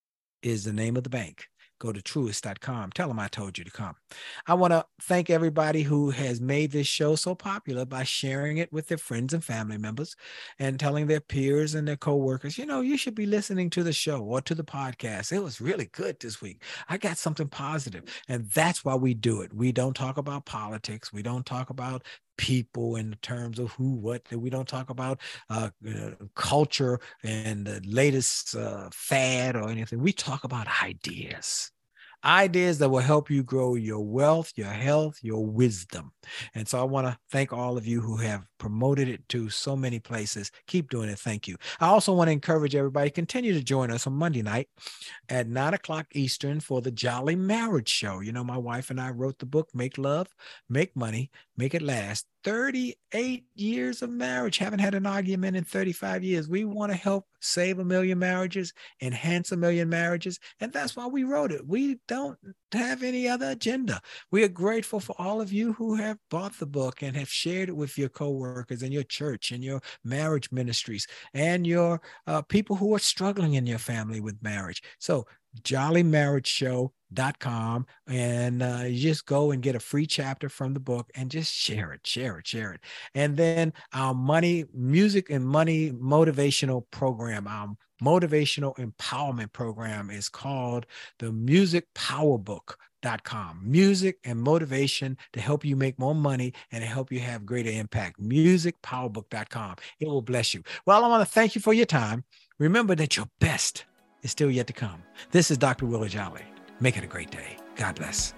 is the name of the bank. Go to truist dot com. Tell them I told you to come. I want to thank everybody who has made this show so popular by sharing it with their friends and family members and telling their peers and their coworkers, you know, you should be listening to the show or to the podcast. It was really good this week. I got something positive. And that's why we do it. We don't talk about politics. We don't talk about people in terms of who, what. We don't talk about uh, uh, culture and the latest uh, fad or anything. We talk about ideas. Ideas that will help you grow your wealth, your health, your wisdom. And so I want to thank all of you who have promoted it to so many places. Keep doing it. Thank you. I also want to encourage everybody, continue to join us on Monday night at nine o'clock Eastern for the Jolly Marriage Show. You know, my wife and I wrote the book, Make Love, Make Money, Make It Last. thirty-eight years of marriage. Haven't had an argument in thirty-five years. We want to help save a million marriages, enhance a million marriages. And that's why we wrote it. We don't have any other agenda. We are grateful for all of you who have bought the book and have shared it with your coworkers and your church and your marriage ministries and your uh, people who are struggling in your family with marriage. So jolly marriage show dot com, and uh, you just go and get a free chapter from the book and just share it, share it, share it. And then our money, music and money motivational program, our motivational empowerment program is called the Music Power Book dot com. Music and motivation to help you make more money and to help you have greater impact. Music Power Book dot com. It will bless you. Well, I want to thank you for your time. Remember that your best is still yet to come. This is Doctor Willie Jolly. Make it a great day. God bless.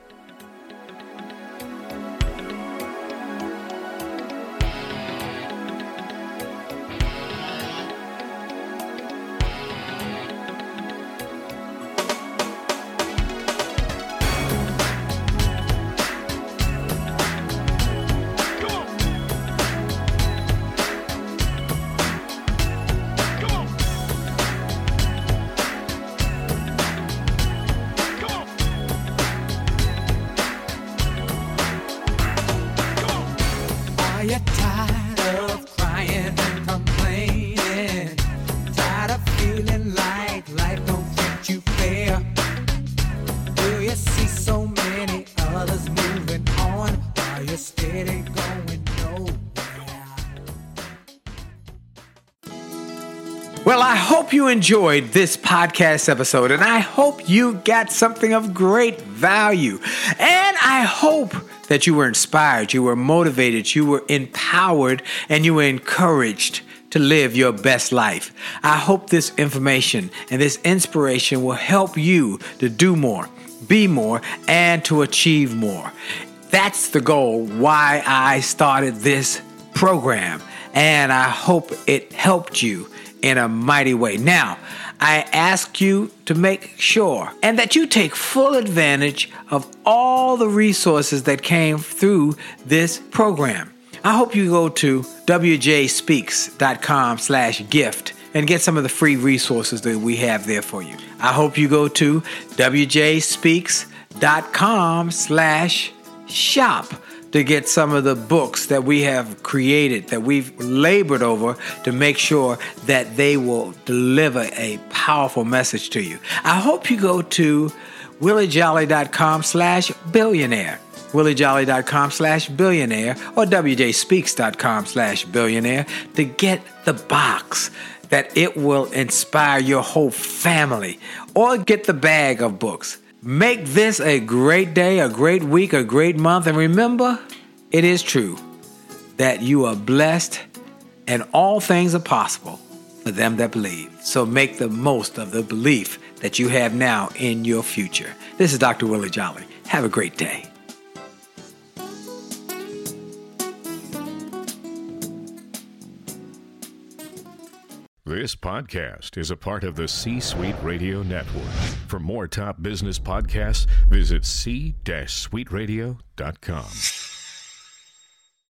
Well, I hope you enjoyed this podcast episode, and I hope you got something of great value. And I hope that you were inspired, you were motivated, you were empowered, and you were encouraged to live your best life. I hope this information and this inspiration will help you to do more, be more, and to achieve more. That's the goal why I started this program, and I hope it helped you in a mighty way. Now, I ask you to make sure and that you take full advantage of all the resources that came through this program. I hope you go to w j speaks dot com slash gift and get some of the free resources that we have there for you. I hope you go to w j speaks dot com slash shop to get some of the books that we have created, that we've labored over to make sure that they will deliver a powerful message to you. I hope you go to willie jolly dot com slash billionaire, willie jolly dot com slash billionaire, or w j speaks dot com slash billionaire to get the box that it will inspire your whole family, or get the bag of books. Make this a great day, a great week, a great month. And remember, it is true that you are blessed and all things are possible for them that believe. So make the most of the belief that you have now in your future. This is Doctor Willie Jolly. Have a great day. This podcast is a part of the C-Suite Radio Network. For more top business podcasts, visit c suite radio dot com.